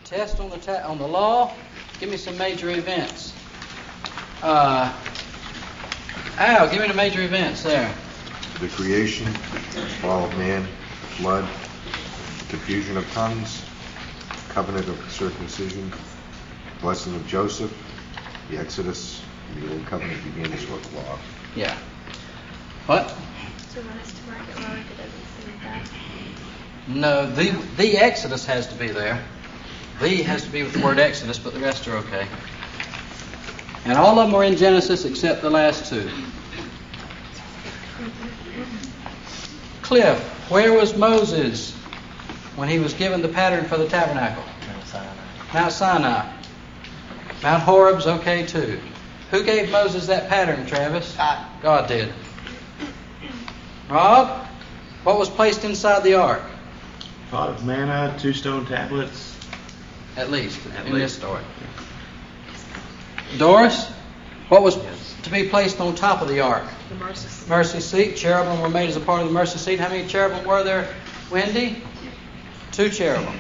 Test on the law. Give me some major events. Al, give me the major events there. The creation, fall of man, flood, confusion of tongues, covenant of circumcision, blessing of Joseph, the Exodus, the old covenant begins with law. Yeah. What? So run us to market law, it doesn't seem that. No, the Exodus has to be there. The has to be with the word Exodus, but the rest are okay. And all of them are in Genesis except the last two. Cliff, where was Moses when he was given the pattern for the tabernacle? Mount Sinai. Mount Horeb's okay too. Who gave Moses that pattern, Travis? God did. Rob, what was placed inside the ark? Pot of manna, 2 stone tablets. At least in this story. Doris, what was to be placed on top of the ark? The mercy seat. Mercy seat. Cherubim were made as a part of the mercy seat. How many cherubim were there, Wendy? 2 cherubim.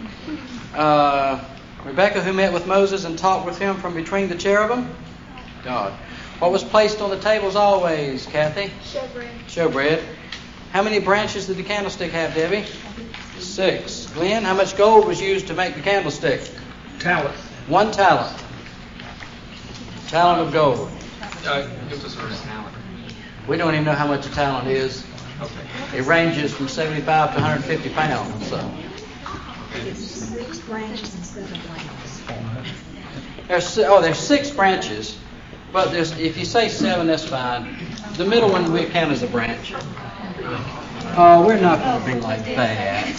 Rebecca, who met with Moses and talked with him from between the cherubim? God. What was placed on the tables always, Kathy? Showbread. Showbread. How many branches did the candlestick have, Debbie? 6. Glenn, how much gold was used to make the candlestick? Talent. 1 talent. Talent of gold. Gives us our talent. We don't even know how much a talent is. Okay. It ranges from 75 to 150 pounds. So. It's 6 branches and 7 lambs. There's 6 branches, but if you say 7, that's fine. The middle one we count as a branch. Oh, we're not going to be like that.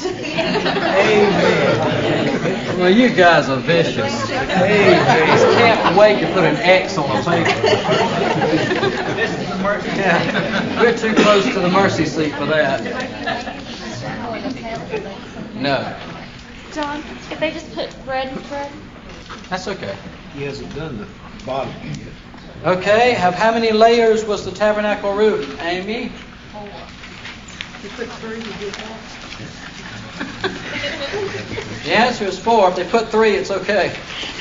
Amen. Well, you guys are vicious. Amen. Just can't wait to put an X on a paper. Yeah. We're too close to the mercy seat for that. No. John, if they just put bread and bread. That's okay. He hasn't done the bottom yet. Okay, how many layers was the tabernacle roof, Amy? 4. You put 3, you did that. The answer is 4. If they put 3, it's okay.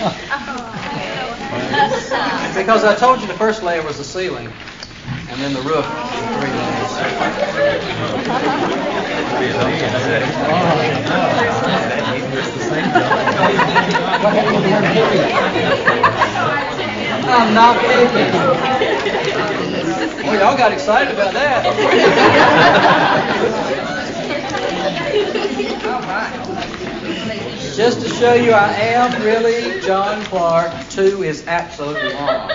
Because I told you the first layer was the ceiling, and then the roof, 3 layers. I'm not kidding. Well, y'all got excited about that. Just to show you I am really John Clark, 2 is absolutely wrong.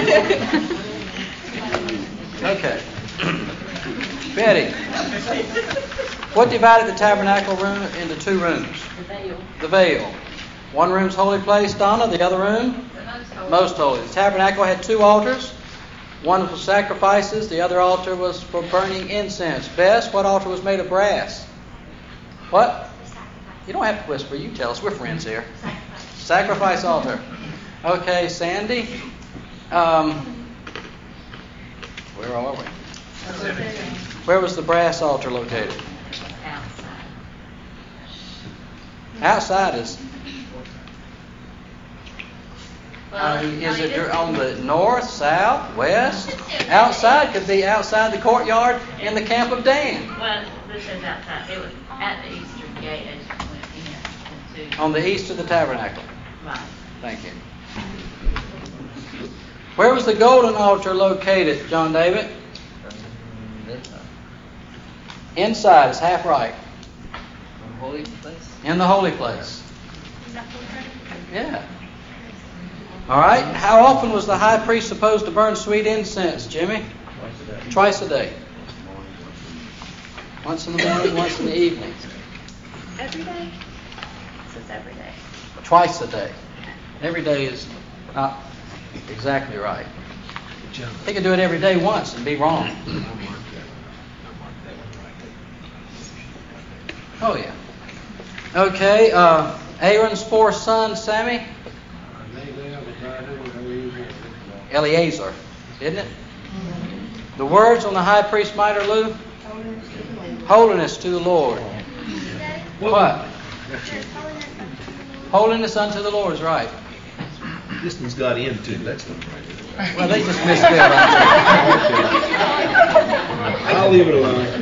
Okay. Betty, what divided the tabernacle room into 2 rooms? The veil. The veil. One room's holy place, Donna. The other room? Most holy. The tabernacle had 2 altars. One for sacrifices. The other altar was for burning incense. Bess, what altar was made of brass? What? You don't have to whisper. You tell us. We're friends here. Sacrifice altar. Okay, Sandy. Where are we? Where was the brass altar located? Outside is... is it on the north, south, west? Outside could be outside the courtyard in the camp of Dan. Well, this is outside. It was at the eastern gate as you went in. On the east of the tabernacle. Right. Thank you. Where was the golden altar located, John David? Inside is half right. Holy place? In the holy place. Yeah. All right. How often was the high priest supposed to burn sweet incense, Jimmy? Twice a day. Once in the morning, once in the evening. Every day? It says every day. Twice a day. Every day is not exactly right. He could do it every day once and be wrong. Oh, yeah. Okay. Aaron's 4 sons, Sammy? Eleazar, isn't it? The words on the high priest's mitre, Lou? Holiness to the Lord. What? Holiness unto the Lord is right. This one's got into. That's not right. Well, they just misspelled it. I'll leave it alone.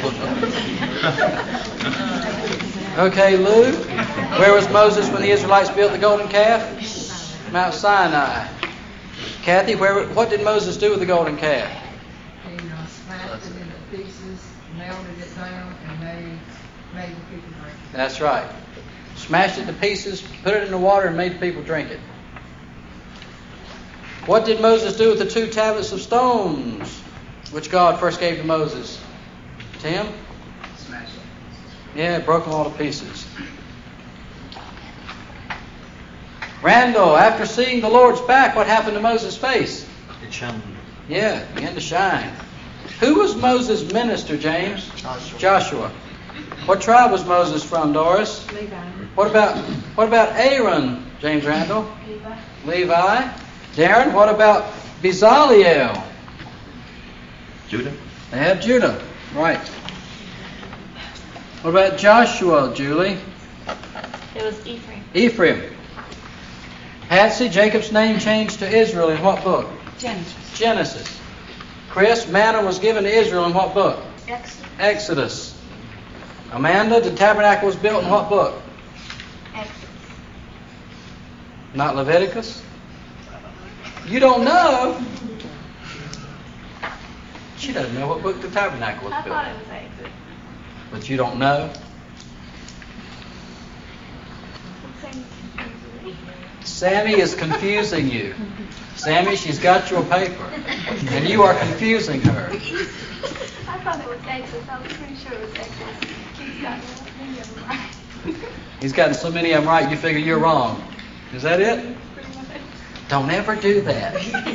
Okay, Lou. Where was Moses when the Israelites built the golden calf? Mount Sinai. Kathy, what did Moses do with the golden calf? He smashed it into pieces, melted it down, and made the people drink it. That's right. Smashed it to pieces, put it in the water, and made the people drink it. What did Moses do with the 2 tablets of stones which God first gave to Moses? Tim? Smash it. Yeah, broke them all to pieces. Randall, after seeing the Lord's back, what happened to Moses' face? It shone. Yeah, began to shine. Who was Moses' minister, James? Joshua. What tribe was Moses from, Doris? Levi. What about Aaron, James Randall? Levi. Darren, what about Bezaleel? Judah. They have Judah. Right. What about Joshua, Julie? It was Ephraim. Ephraim. Patsy, Jacob's name changed to Israel in what book? Genesis. Chris, manna was given to Israel in what book? Exodus. Amanda, the tabernacle was built in what book? Exodus. Not Leviticus? You don't know? She doesn't know what book the tabernacle was I built thought in. it was Exodus. But you don't know? Sammy is confusing you. Sammy, she's got your paper. And you are confusing her. I thought it was Exodus. I was pretty sure it was Exodus. He's got many of them right. He's gotten so many of them right, you figure you're wrong. Is that it? Don't ever do that.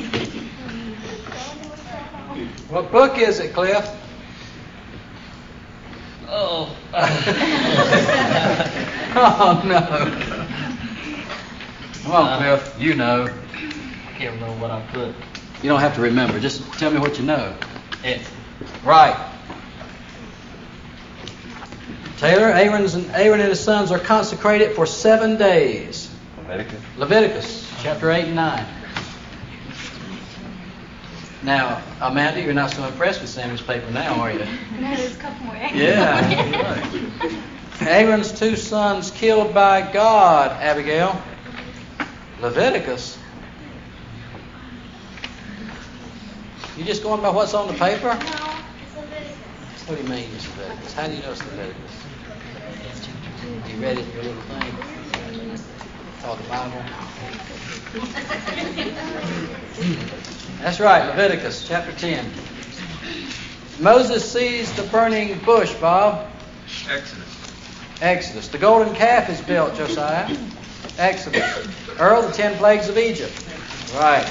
What book is it, Cliff? Oh. Oh, no. Come on, Cliff. You know. I can't remember what I put. You don't have to remember. Just tell me what you know. It's Right. Taylor, Aaron and his sons are consecrated for 7 days. Leviticus chapter 8 and 9. Now, Amanda, you're not so impressed with Sammy's paper now, are you? No, there's a couple more Exodus. Yeah. Aaron's 2 sons killed by God, Abigail. Leviticus. You just going by what's on the paper? No, it's Leviticus. What do you mean it's Leviticus? How do you know it's Leviticus? You read it in your little thing? Called the Bible? That's right, Leviticus chapter 10. Moses sees the burning bush, Bob. Exodus. The golden calf is built, Josiah. Exodus. Earl, the 10 plagues of Egypt. Right.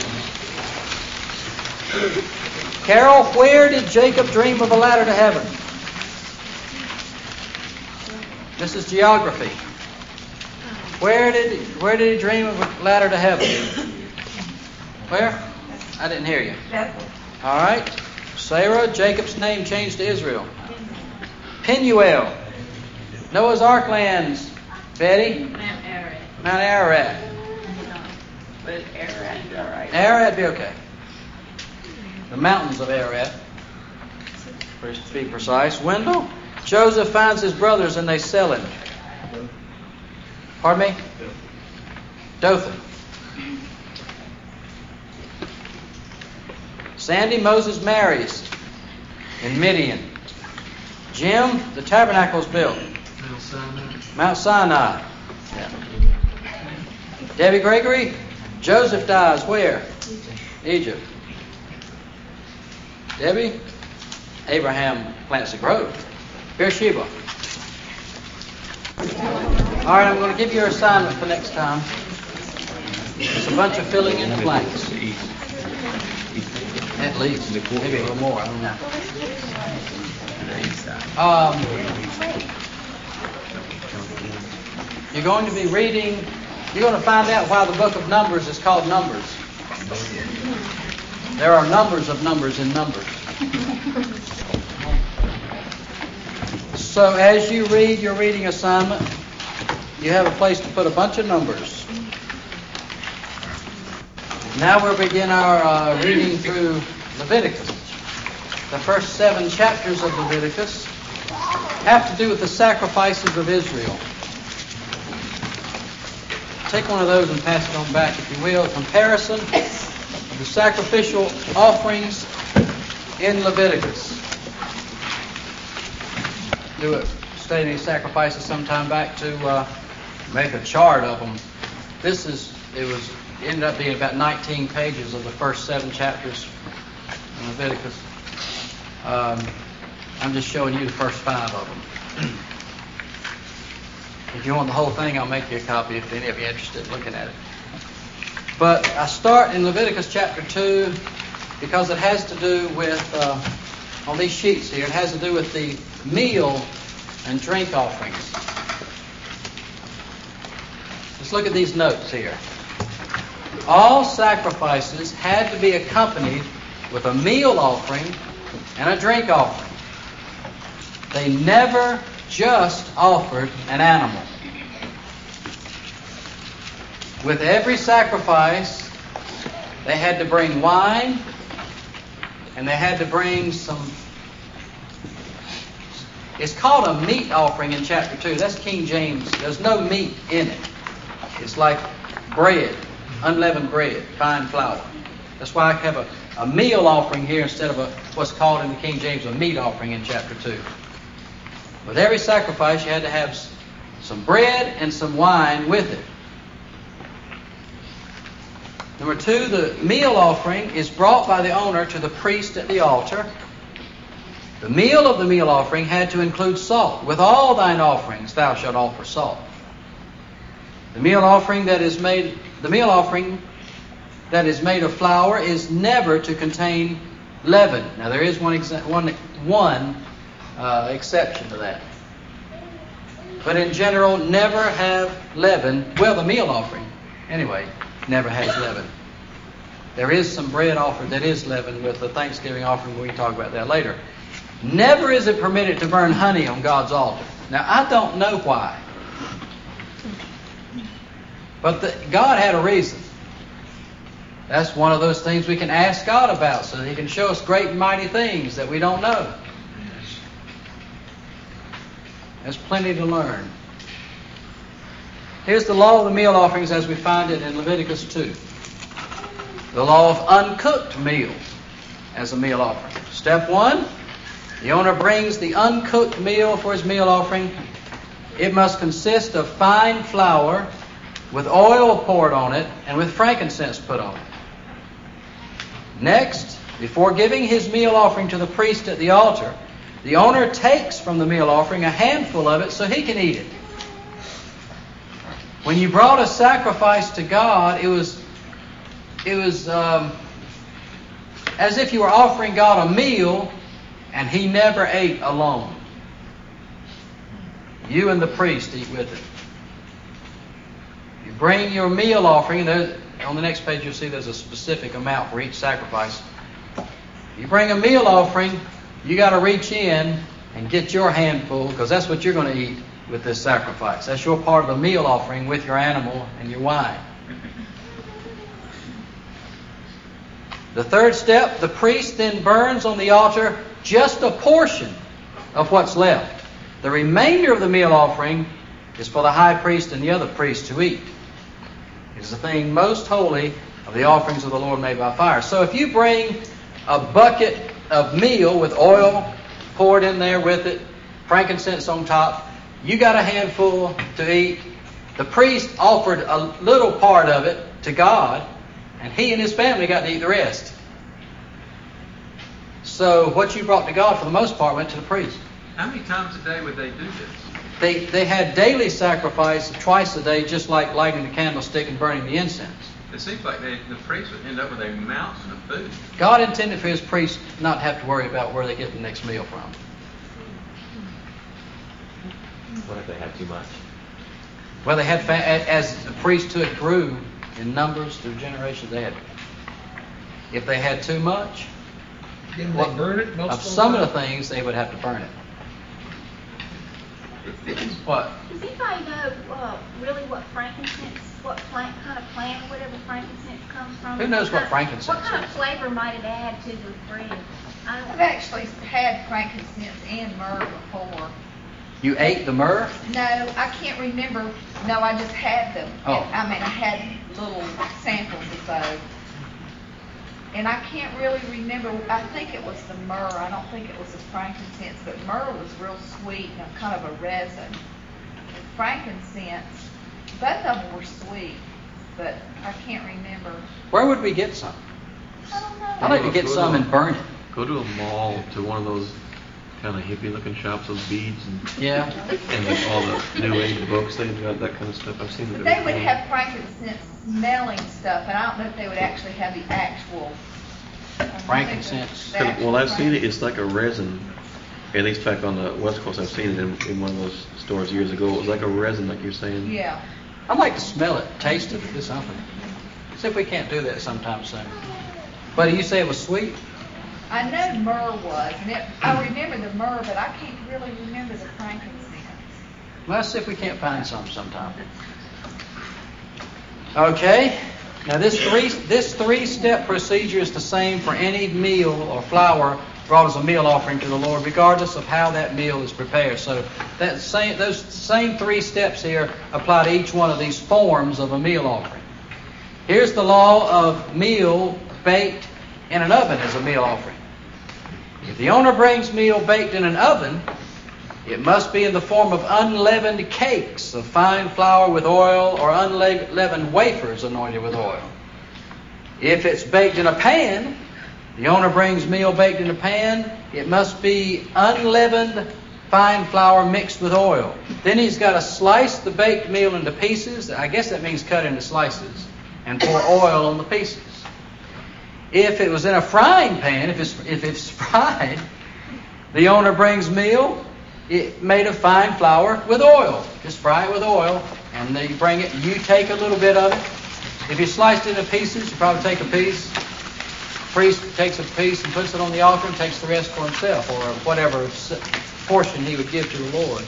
Carol, where did Jacob dream of a ladder to heaven? This is geography. Where did he dream of a ladder to heaven? Where? I didn't hear you. All right. Sarah, Jacob's name changed to Israel. Penuel. Noah's Ark lands. Betty? Mount Ararat. Mount Ararat. But Ararat, all right. Ararat be okay. The mountains of Ararat, to be precise. Wendell? Joseph finds his brothers and they sell him. Pardon me? Dothan. Sandy, Moses marries in Midian. Jim, the tabernacle's built. Mount Sinai. Yeah. Debbie Gregory, Joseph dies where? Egypt. Debbie, Abraham plants a grove. Beersheba. All right, I'm going to give you your assignment for next time. It's a bunch of filling in the blanks. At least. Maybe a little more. I don't know. You're going to be reading, you're going to find out why the book of Numbers is called Numbers. There are numbers of numbers in Numbers. So as you read your reading assignment, you have a place to put a bunch of numbers. Now we'll begin our reading through Leviticus. The first 7 chapters of Leviticus have to do with the sacrifices of Israel. Take one of those and pass it on back, if you will. A comparison of the sacrificial offerings in Leviticus. Do it. Studied these sacrifices sometime back to make a chart of them. It ended up being about 19 pages of the first 7 chapters in Leviticus. I'm just showing you the first 5 of them. If you want the whole thing, I'll make you a copy if any of you are interested in looking at it. But I start in Leviticus chapter 2 because it has to do with, on these sheets here, it has to do with the meal and drink offerings. Let's look at these notes here. All sacrifices had to be accompanied with a meal offering and a drink offering. They never just offered an animal. With every sacrifice, they had to bring wine, and they had to bring some... It's called a meat offering in chapter 2. That's King James. There's no meat in it. It's like bread, unleavened bread, fine flour. That's why I have a meal offering here instead of what's called in the King James a meat offering in chapter 2. With every sacrifice, you had to have some bread and some wine with it. Number 2, the meal offering is brought by the owner to the priest at the altar. The meal of the meal offering had to include salt. With all thine offerings thou shalt offer salt. The meal offering that is made of flour is never to contain leaven. Now there is one exception to that. But in general, never have leaven. Well, the meal offering, anyway, never has leaven. There is some bread offered that is leavened with the Thanksgiving offering. We can talk about that later. Never is it permitted to burn honey on God's altar. Now, I don't know why. But God had a reason. That's one of those things we can ask God about so that He can show us great and mighty things that we don't know. There's plenty to learn. Here's the law of the meal offerings as we find it in Leviticus 2. The law of uncooked meal as a meal offering. Step 1, the owner brings the uncooked meal for his meal offering. It must consist of fine flour with oil poured on it and with frankincense put on it. Next, before giving his meal offering to the priest at the altar, the owner takes from the meal offering a handful of it so he can eat it. When you brought a sacrifice to God, it was as if you were offering God a meal and He never ate alone. You and the priest eat with it. You bring your meal offering. On the next page you'll see there's a specific amount for each sacrifice. You bring a meal offering, you got to reach in and get your handful, because that's what you're going to eat with this sacrifice. That's your part of the meal offering with your animal and your wine. The third step, the priest then burns on the altar just a portion of what's left. The remainder of the meal offering is for the high priest and the other priests to eat. It is the thing most holy of the offerings of the Lord made by fire. So if you bring a bucket of meal with oil poured in there with it, frankincense on top, you got a handful to eat. The priest offered a little part of it to God, and he and his family got to eat the rest. So what you brought to God, for the most part, went to the priest. How many times a day would they do this? They had daily sacrifice twice a day, just like lighting the candlestick and burning the incense. It seems like the priest would end up with a mountain of food. God intended for His priests not to have to worry about where they get the next meal from. What if they have too much? Well, they had, as the priesthood grew in numbers through generations, if they had too much, Didn't they burn it most of some of the things, they would have to burn it. What? Does anybody know really what frankincense, what plant, kind of plant, whatever frankincense comes from? Who knows what frankincense What kind is? of flavor might it add to the bread? I I've don't. actually had frankincense and myrrh before. You ate the myrrh? No, I can't remember. No, I just had them. Oh. I mean, I had little samples of those. And I can't really remember. I think it was the myrrh. I don't think it was the frankincense, but myrrh was real sweet and kind of a resin. And frankincense, both of them were sweet, but I can't remember. Where would we get some? I don't know. I'd like to get some and burn it. Go to a mall, to one of those kind of hippie-looking shops, those beads and Yeah. like all the new age books. They've got that kind of stuff. I've seen it. But they would have frankincense smelling stuff, and I don't know if they would actually have the actual Frankincense. the actual Well, I've seen it. frankincense. It's like a resin. At least back on the West Coast, I've seen it in one of those stores years ago. It was like a resin, like you're saying. Yeah. I'd like to smell it, taste it, or do something. See if we can't do that sometime soon. But you say it was sweet? I know myrrh was, and I remember the myrrh, but I can't really remember the frankincense. Well, let's see if we can't find some sometime. Okay. Now this three-step procedure is the same for any meal or flour brought as a meal offering to the Lord, regardless of how that meal is prepared. So those same 3 steps here apply to each one of these forms of a meal offering. Here's the law of meal baked in an oven as a meal offering. If the owner brings meal baked in an oven, it must be in the form of unleavened cakes of fine flour with oil or unleavened wafers anointed with oil. If it's baked in a pan, the owner brings meal baked in a pan, it must be unleavened fine flour mixed with oil. Then he's got to slice the baked meal into pieces. I guess that means cut into slices, and pour oil on the pieces. If it was in a frying pan, if it's fried, the owner brings meal made of fine flour with oil. Just fry it with oil, and then you bring it. You take a little bit of it. If you sliced it into pieces, you probably take a piece. Priest takes a piece and puts it on the altar and takes the rest for himself, or whatever portion he would give to the Lord.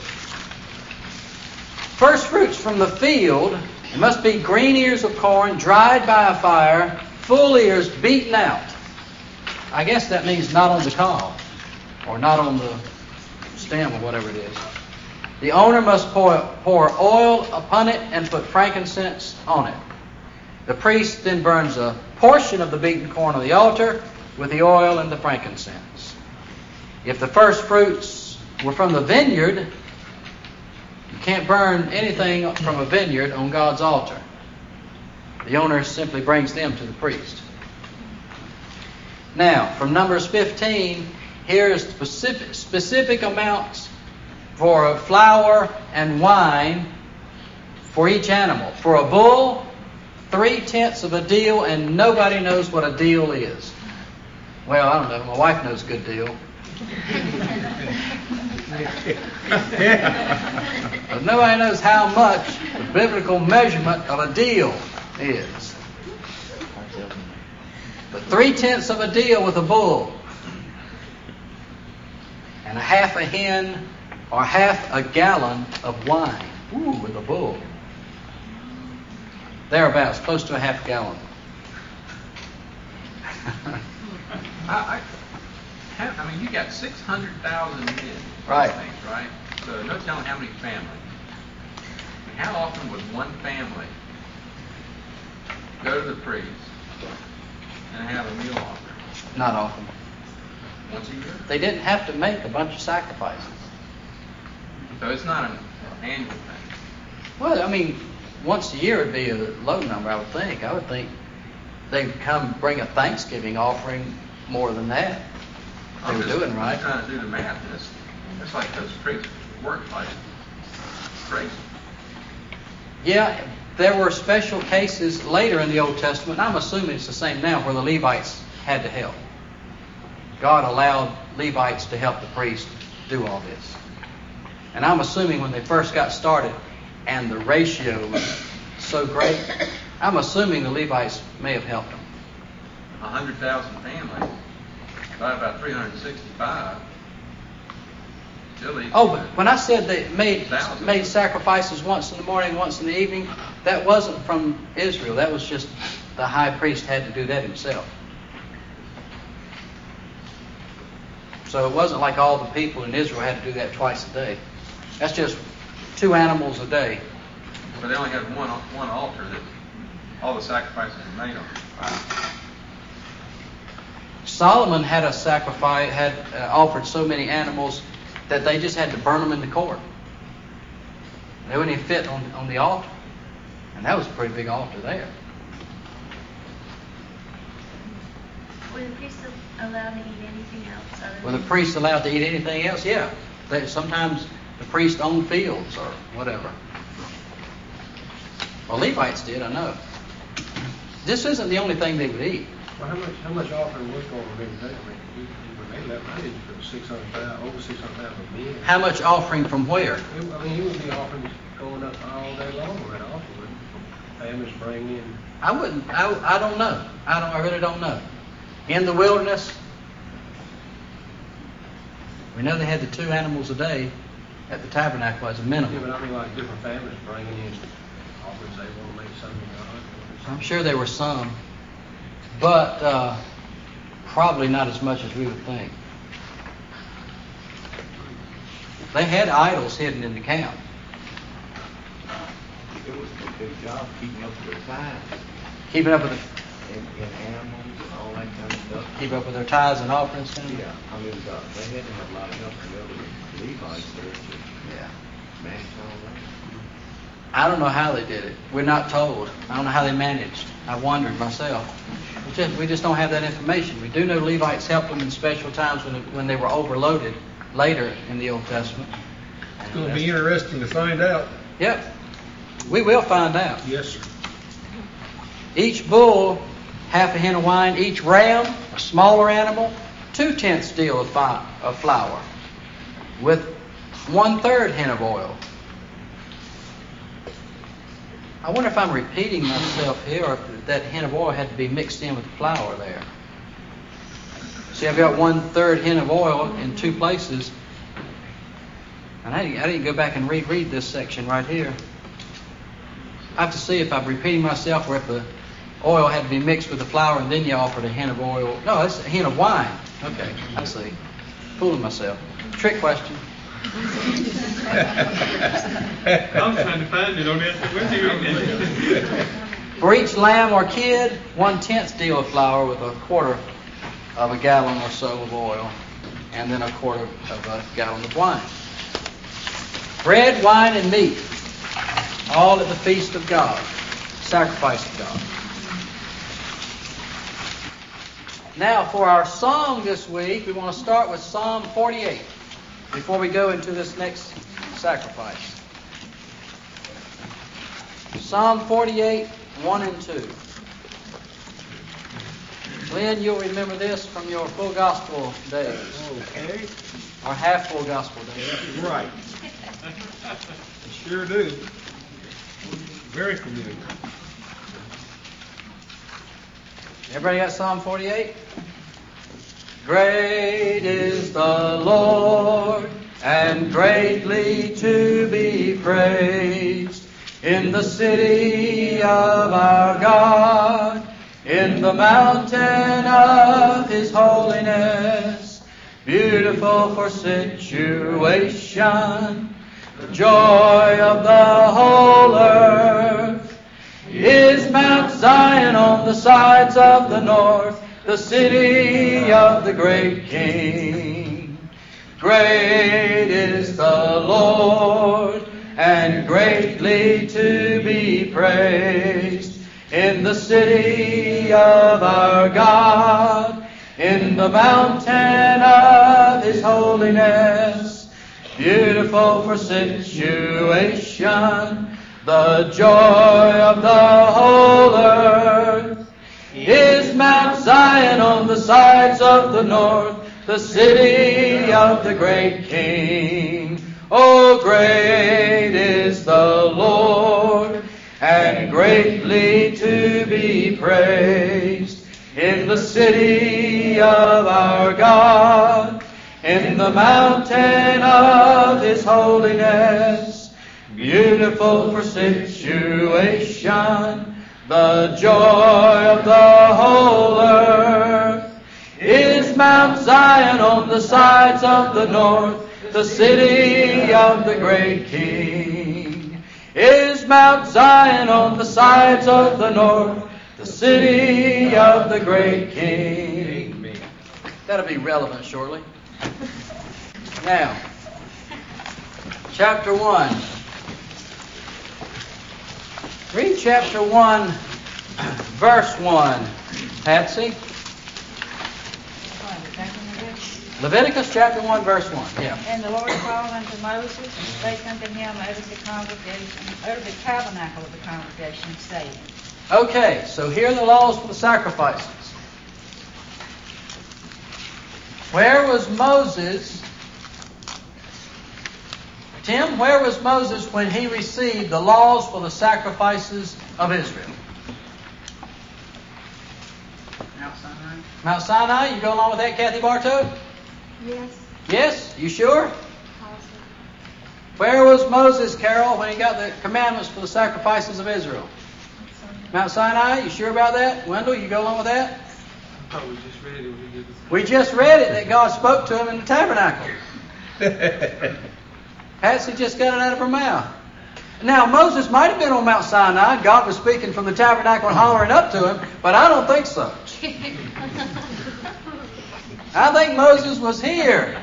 First fruits from the field, it must be green ears of corn dried by a fire, full ears beaten out. I guess that means not on the cob or not on the stem or whatever it is. The owner must pour oil upon it and put frankincense on it. The priest then burns a portion of the beaten corn on the altar with the oil and the frankincense. If the first fruits were from the vineyard, you can't burn anything from a vineyard on God's altar. The owner simply brings them to the priest. Now, from Numbers 15, here is specific amounts for flour and wine for each animal. For a bull, 3/10 of a deal, and nobody knows what a deal is. Well, I don't know. My wife knows a good deal. But nobody knows how much the biblical measurement of a deal is. But 3/10 of a deal with a bull, and a half a hin or half a gallon of wine. Ooh, with a bull. Thereabouts, close to a half gallon. I mean, you got 600,000 men. Right. Things, right? So no telling how many families. I mean, how often would one family go to the priest and have a meal offering? Not often. Once a year? They didn't have to make a bunch of sacrifices. So it's not an annual thing. Well, I mean, once a year would be a low number, I would think. I would think they'd come bring a Thanksgiving offering more than that. They were doing right. I'm trying to do the math. It's like those priests work like crazy. Yeah, there were special cases later in the Old Testament, and I'm assuming it's the same now, where the Levites had to help. God allowed Levites to help the priest do all this. And I'm assuming when they first got started and the ratio was so great, I'm assuming the Levites may have helped them. 100,000 families, divided by 365. Still eat. Oh, but when I said they made Thousands. sacrifices once in the morning, once in the evening, that wasn't from Israel. That was just the high priest had to do that himself. So it wasn't like all the people in Israel had to do that twice a day. That's just 2 animals a day. But they only had one altar that all the sacrifices were made on. Solomon had a sacrifice, offered so many animals that they just had to burn them in the court. They wouldn't even fit on the altar. And that was a pretty big altar there. Were the priests allowed to eat anything else other Were the than- priests allowed to eat anything else? Yeah. Sometimes the priests owned fields or whatever. Well, Levites did, I know. This isn't the only thing they would eat. Well, how much offering was going on every day? I mean, when they left, I didn't put 600,000, over 600,000 men. How much offering from where? I mean, he would be offering going up all day long on that altar, wouldn't he? Families bring in. I wouldn't. I don't know. I really don't know. In the wilderness, we know they had the 2 animals a day at the tabernacle as a Yeah, minimum. but I mean, like different families bringing in offerings they want to make something to God. I'm sure there were some, but probably not as much as we would think. They had idols hidden in the camp. It was a good job keeping up with their tithes Keeping up with and animals and all that kind of stuff. keep up with their tithes and offerings. Kind of? Yeah, I mean, they had to have a lot of help from the other Levites there to Yeah. manage all that. I don't know how they did it. We're not told. I don't know how they managed. I wondered myself. We just don't have that information. We do know Levites helped them in special times when they were overloaded later in the Old Testament. It's going to be interesting to find out. Yep. We will find out. Yes, sir. Each bull, half a hin of wine. Each ram, a smaller animal, 2/10 deal of flour with 1/3 hin of oil. I wonder if I'm repeating myself here, or if that hin of oil had to be mixed in with the flour there. See, I've got 1/3 hin of oil in 2 places. And I didn't go back and reread this section right here. I have to see if I'm repeating myself, or if the oil had to be mixed with the flour and then you offered a hin of oil. No, it's a hin of wine. Okay, I see. Fooling myself. Trick question. I'm trying to find it on that. Where's it? For each lamb or kid, 1/10 deal of flour with 1/4 of a gallon or so of oil, and then 1/4 of a gallon of wine. Bread, wine, and meat, all at the feast of God, sacrifice of God. Now, for our song this week, we want to start with Psalm 48 before we go into this next sacrifice. Psalm 48, 1 and 2. Glenn, you'll remember this from your full gospel days. Okay. Or half full gospel days. Right. Sure do. Very familiar. Everybody got Psalm 48? Great is the Lord, and greatly to be praised, in the city of our God, in the mountain of His holiness, beautiful for situation, the joy of the whole earth, is Mount Zion on the sides of the north, the city of the great King. Great is the Lord, and greatly to be praised, in the city of our God, in the mountain of His holiness, beautiful for situation, the joy of the whole earth, is Mount Zion on the sides of the north, the city of the great King. Oh, great is the Lord, and greatly to be praised, in the city of our God, in the mountain of His holiness. Beautiful for situation, the joy of the whole earth, is Mount Zion on the sides of the north, the city of the great King. Is Mount Zion on the sides of the north, the city of the great King. That'll be relevant shortly. Now, chapter 1. Read chapter 1, verse 1. Patsy? Leviticus chapter 1, verse 1. Yeah. And the Lord called unto Moses, and spake unto him out of the congregation, out of the tabernacle of the congregation, saying. Okay, so here are the laws for the sacrifices. Where was Moses? Tim, where was Moses when he received the laws for the sacrifices of Israel? Mount Sinai. Mount Sinai? You go along with that, Kathy Bartow? Yes. Yes? You sure? Awesome. Where was Moses, Carol, when he got the commandments for the sacrifices of Israel? Mount Sinai? You sure about that? Wendell, you go along with that? Oh, we just read it. We just read it that God spoke to him in the tabernacle. Patsy just got it out of her mouth. Now, Moses might have been on Mount Sinai. God was speaking from the tabernacle and hollering up to him, but I don't think so. I think Moses was here.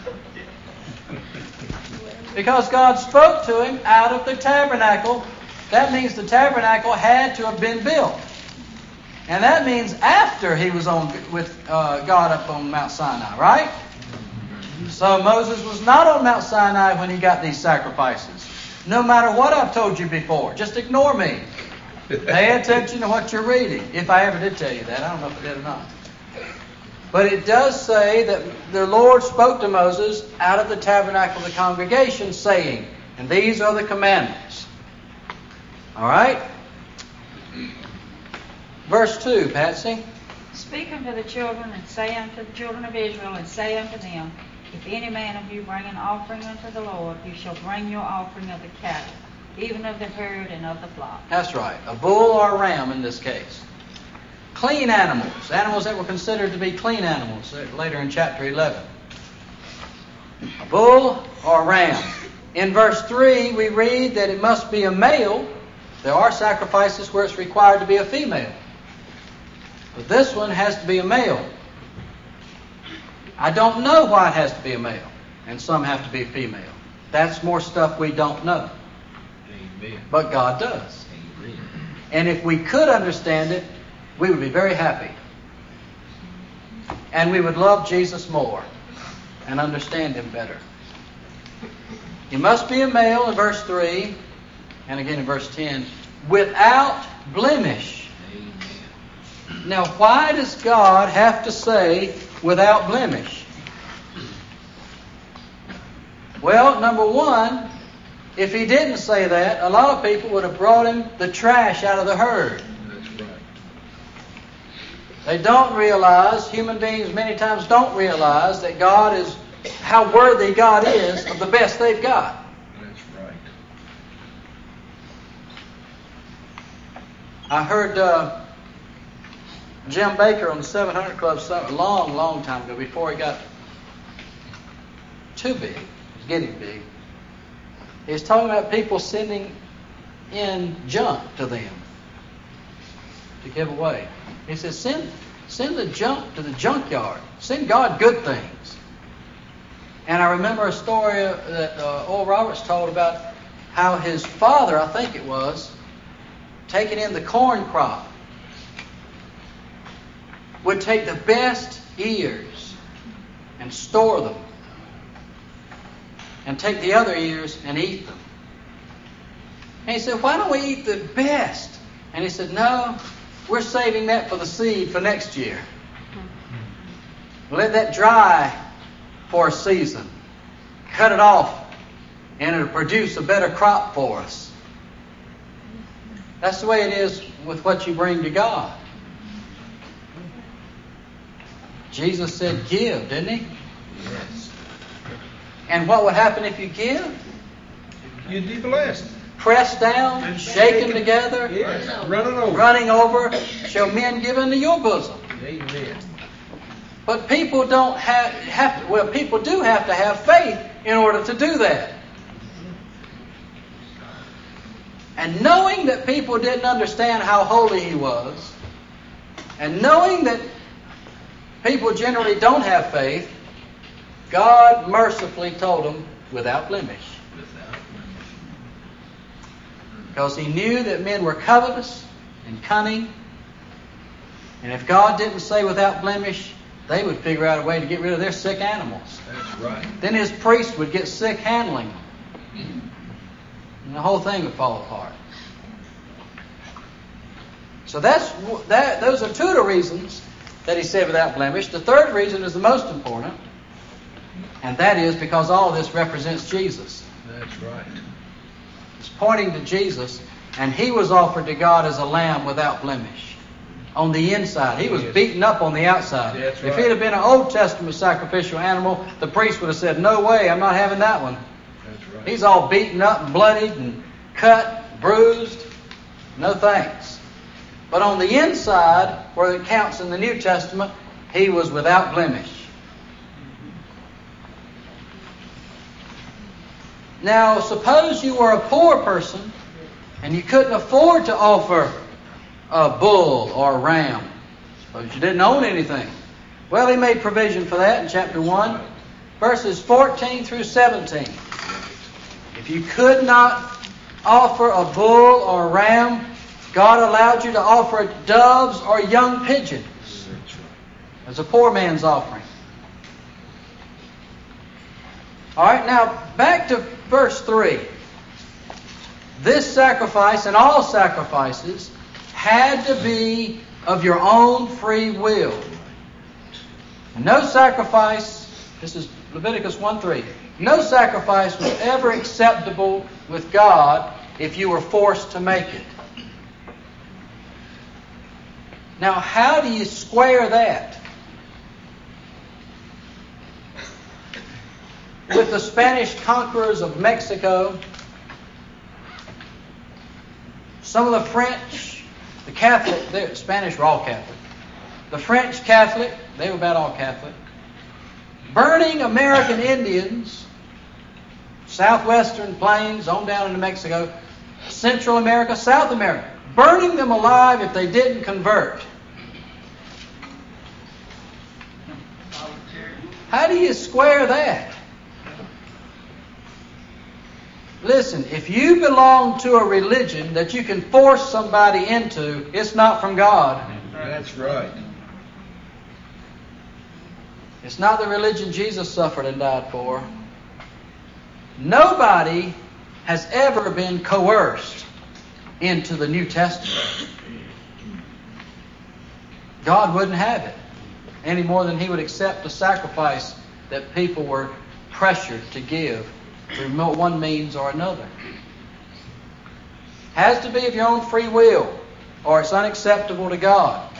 Because God spoke to him out of the tabernacle. That means the tabernacle had to have been built. And that means after he was on with God up on Mount Sinai, right? So Moses was not on Mount Sinai when he got these sacrifices. No matter what I've told you before, just ignore me. Pay attention to what you're reading. If I ever did tell you that. I don't know if I did or not. But it does say that the Lord spoke to Moses out of the tabernacle of the congregation, saying, and these are the commandments. All right? Verse 2, Patsy. Speak unto the children, and say unto the children of Israel, and say unto them, if any man of you bring an offering unto the Lord, you shall bring your offering of the cattle, even of the herd and of the flock. That's right. A bull or a ram in this case. Clean animals. Animals that were considered to be clean animals later in chapter 11. A bull or a ram. In verse 3, we read that it must be a male. There are sacrifices where it's required to be a female. But this one has to be a male. I don't know why it has to be a male, and some have to be female. That's more stuff we don't know. Amen. But God does. Amen. And if we could understand it, we would be very happy. And we would love Jesus more and understand Him better. He must be a male in verse 3, and again in verse 10, without blemish. Amen. Now, why does God have to say without blemish? Well, number one, if He didn't say that, a lot of people would have brought Him the trash out of the herd. That's right. They don't realize, human beings many times don't realize that God is, how worthy God is of the best they've got. That's right. I heard Jim Baker on the 700 Club a long, long time ago, before he got too big, getting big. He was talking about people sending in junk to them to give away. He says, send the junk to the junkyard. Send God good things. And I remember a story that Oral Roberts told about how his father, I think it was, taking in the corn crop, would take the best ears and store them, and take the other ears and eat them. And he said, why don't we eat the best? And he said, no, we're saving that for the seed for next year. Let that dry for a season. Cut it off, and it'll produce a better crop for us. That's the way it is with what you bring to God. Jesus said give, didn't He? Yes. And what would happen if you give? You'd be blessed. Pressed down, shaken together, Yes. Running over. running over, shall men give into your bosom. Amen. But people don't people do have to have faith in order to do that. And knowing that people didn't understand how holy He was, and knowing that people generally don't have faith, God mercifully told them, without blemish. Because He knew that men were covetous and cunning. And if God didn't say without blemish, they would figure out a way to get rid of their sick animals. That's right. Then His priest would get sick handling them. And the whole thing would fall apart. So those are two of the reasons that He said without blemish. The third reason is the most important. And that is because all of this represents Jesus. That's right. It's pointing to Jesus. And He was offered to God as a lamb without blemish. On the inside. He was beaten up on the outside. That's If right. it had been an Old Testament sacrificial animal, the priest would have said, no way, I'm not having that one. That's right. He's all beaten up and bloodied and cut, bruised. No thanks. But on the inside, where it counts in the New Testament, He was without blemish. Now, suppose you were a poor person and you couldn't afford to offer a bull or a ram. Suppose you didn't own anything. Well, He made provision for that in chapter 1, verses 14 through 17. If you could not offer a bull or a ram, God allowed you to offer doves or young pigeons as a poor man's offering. All right, now back to verse 3. This sacrifice and all sacrifices had to be of your own free will. No sacrifice, this is Leviticus 1:3. No sacrifice was ever acceptable with God if you were forced to make it. Now, how do you square that with the Spanish conquerors of Mexico? Some of the French, the Catholic, the Spanish were all Catholic. The French Catholic, they were about all Catholic. Burning American Indians, southwestern plains, on down into Mexico, Central America, South America. Burning them alive if they didn't convert. How do you square that? Listen, if you belong to a religion that you can force somebody into, it's not from God. That's right. It's not the religion Jesus suffered and died for. Nobody has ever been coerced into the New Testament. God wouldn't have it any more than He would accept the sacrifice that people were pressured to give through one means or another. Has to be of your own free will, or it's unacceptable to God.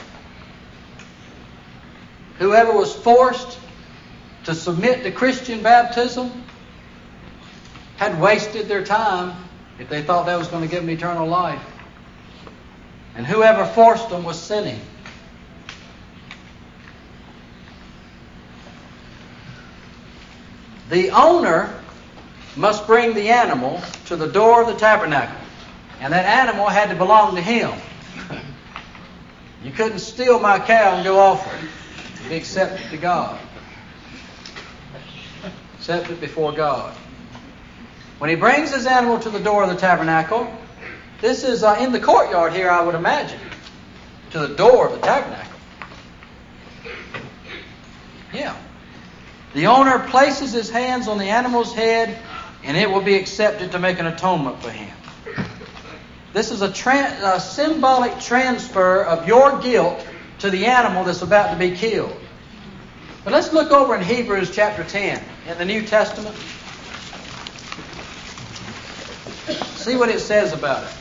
Whoever was forced to submit to Christian baptism had wasted their time if they thought that was going to give them eternal life. And whoever forced them was sinning. The owner must bring the animal to the door of the tabernacle. And that animal had to belong to him. You couldn't steal my cow and go offer it. It'd be accepted to God. Accepted before God. When he brings his animal to the door of the tabernacle, this is in the courtyard here, I would imagine. To the door of the tabernacle. Yeah. The owner places his hands on the animal's head, and it will be accepted to make an atonement for him. This is a symbolic transfer of your guilt to the animal that's about to be killed. But let's look over in Hebrews chapter 10 in the New Testament. See what it says about it.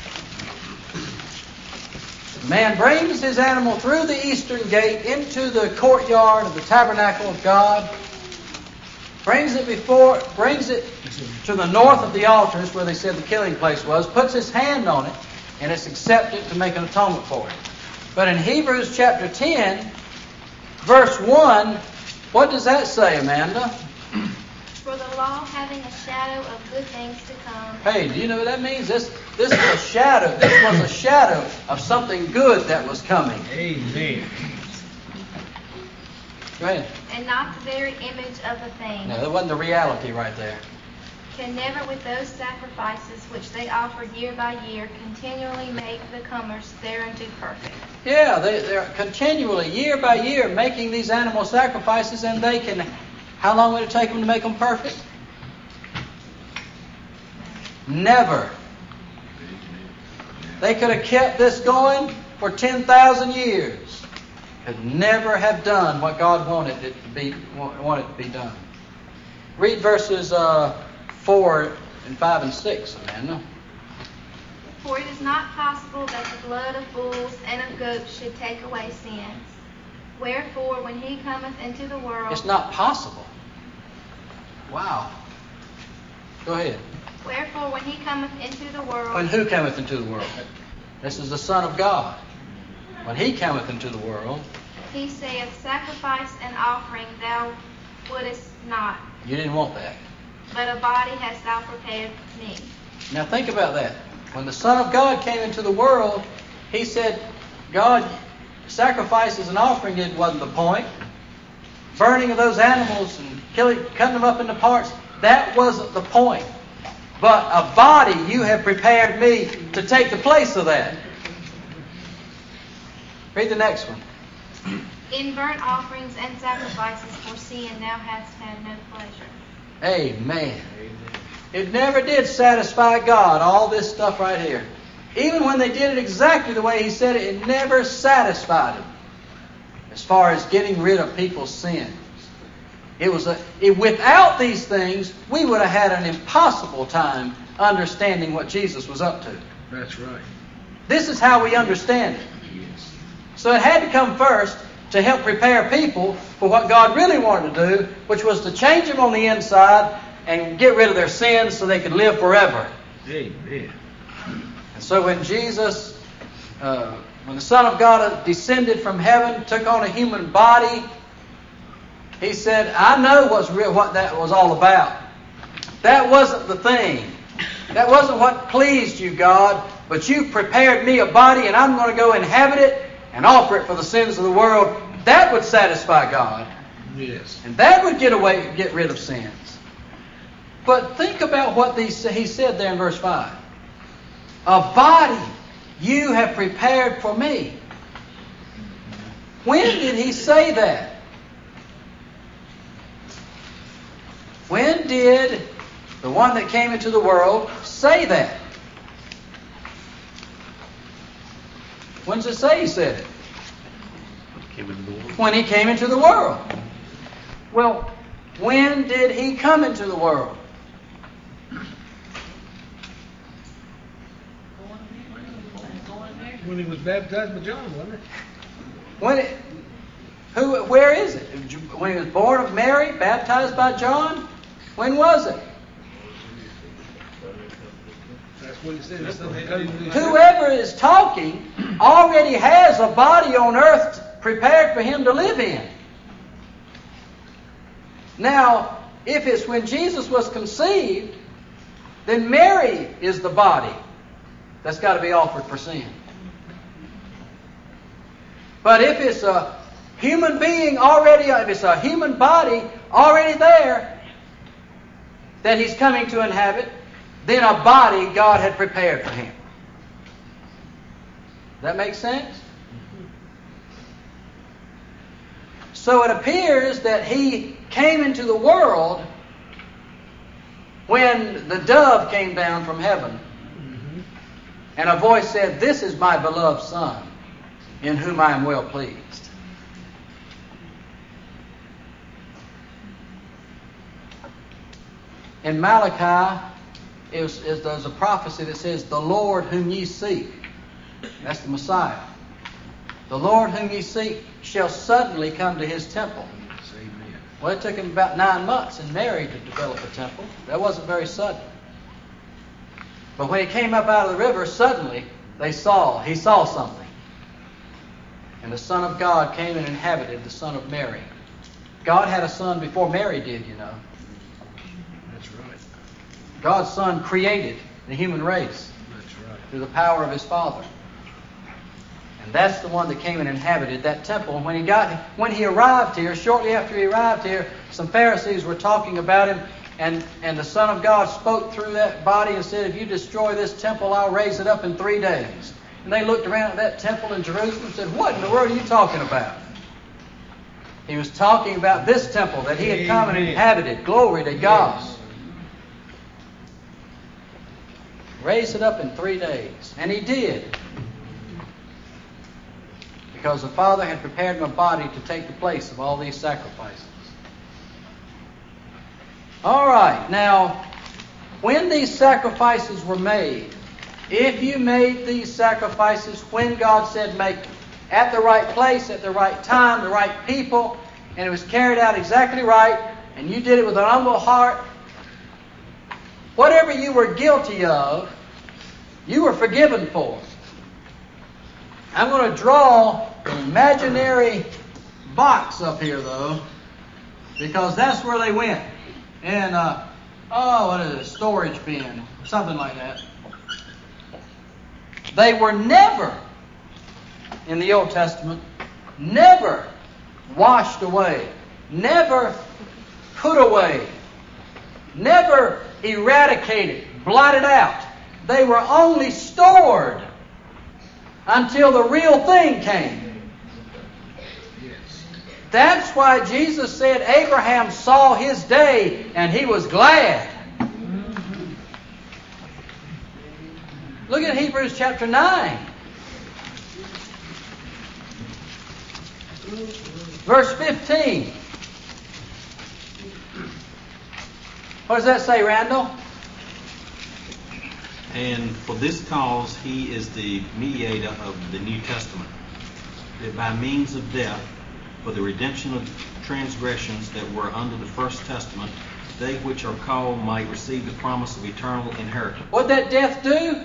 Man brings his animal through the eastern gate into the courtyard of the tabernacle of God. brings it to the north of the altars where they said the killing place was, puts his hand on it, and it's accepted to make an atonement for it. But in Hebrews chapter 10, verse 1, what does that say, Amanda? For the law having a shadow of good things to come. Hey, do you know what that means? This is a shadow. This was a shadow of something good that was coming. Amen. Go ahead. And not the very image of the thing. No, that wasn't the reality right there. Can never with those sacrifices which they offered year by year continually make the comers thereunto perfect. Yeah, they're continually, year by year, making these animal sacrifices, and they can... How long would it take them to make them perfect? Never. They could have kept this going for 10,000 years. Could never have done what God wanted it to be done. Read verses 4 and 5 and 6, Amanda. For it is not possible that the blood of bulls and of goats should take away sins. Wherefore, when he cometh into the world... It's not possible. Wow. Go ahead. Wherefore, when he cometh into the world... When who cometh into the world? This is the Son of God. When he cometh into the world... He saith, sacrifice and offering thou wouldest not. You didn't want that. But a body hast thou prepared me. Now think about that. When the Son of God came into the world, he said, God... Sacrifices and offering, it wasn't the point. Burning of those animals and cutting them up into parts, that wasn't the point. But a body you have prepared me to take the place of that. Read the next one. In burnt offerings and sacrifices for sin thou hast had no pleasure. Amen. It never did satisfy God, all this stuff right here. Even when they did it exactly the way he said it, it never satisfied him. As far as getting rid of people's sins. Without these things, we would have had an impossible time understanding what Jesus was up to. That's right. This is how we understand it. Yes. So it had to come first to help prepare people for what God really wanted to do, which was to change them on the inside and get rid of their sins so they could live forever. Amen. And so when Jesus, when the Son of God descended from heaven, took on a human body, he said, I know what that was all about. That wasn't the thing. That wasn't what pleased you, God, but you prepared me a body and I'm going to go inhabit it and offer it for the sins of the world. That would satisfy God. Yes. And that would get rid of sins. But think about what he said there in verse 5. A body you have prepared for me. When did he say that? When did the one that came into the world say that? When does it say he said it? When he came into the world. Well, when did he come into the world? When he was baptized by John, wasn't it? Where is it? When he was born of Mary, baptized by John? When was it? That's what he said. Whoever is talking already has a body on earth prepared for him to live in. Now, if it's when Jesus was conceived, then Mary is the body that's got to be offered for sin. But if it's a human being already, if it's a human body already there that he's coming to inhabit, then a body God had prepared for him. That makes sense? So it appears that he came into the world when the dove came down from heaven. And a voice said, "This is my beloved Son, in whom I am well pleased." In Malachi, there's a prophecy that says, "The Lord whom ye seek," that's the Messiah, "the Lord whom ye seek shall suddenly come to his temple." Well, it took him about 9 months in Mary to develop a temple. That wasn't very sudden. But when he came up out of the river, suddenly he saw something. And the Son of God came and inhabited the son of Mary. God had a son before Mary did, you know. That's right. God's Son created the human race. That's right. Through the power of His Father. And that's the one that came and inhabited that temple. And when he arrived here, shortly after he arrived here, some Pharisees were talking about him, and the Son of God spoke through that body and said, if you destroy this temple, I'll raise it up in 3 days. And they looked around at that temple in Jerusalem and said, what in the world are you talking about? He was talking about this temple that he had come and inhabited. Glory to God. Raise it up in 3 days. And he did. Because the Father had prepared him a body to take the place of all these sacrifices. All right, now, when these sacrifices were made, if you made these sacrifices when God said make them, at the right place, at the right time, the right people, and it was carried out exactly right, and you did it with an humble heart, whatever you were guilty of, you were forgiven for. I'm going to draw an imaginary box up here, though, because that's where they went. And, what is it, a storage bin, something like that. They were never, in the Old Testament, never washed away, never put away, never eradicated, blotted out. They were only stored until the real thing came. That's why Jesus said Abraham saw his day and he was glad. Look at Hebrews chapter 9. Verse 15. What does that say, Randall? And for this cause he is the mediator of the New Testament, that by means of death, for the redemption of transgressions that were under the first testament, they which are called might receive the promise of eternal inheritance. What did that death do?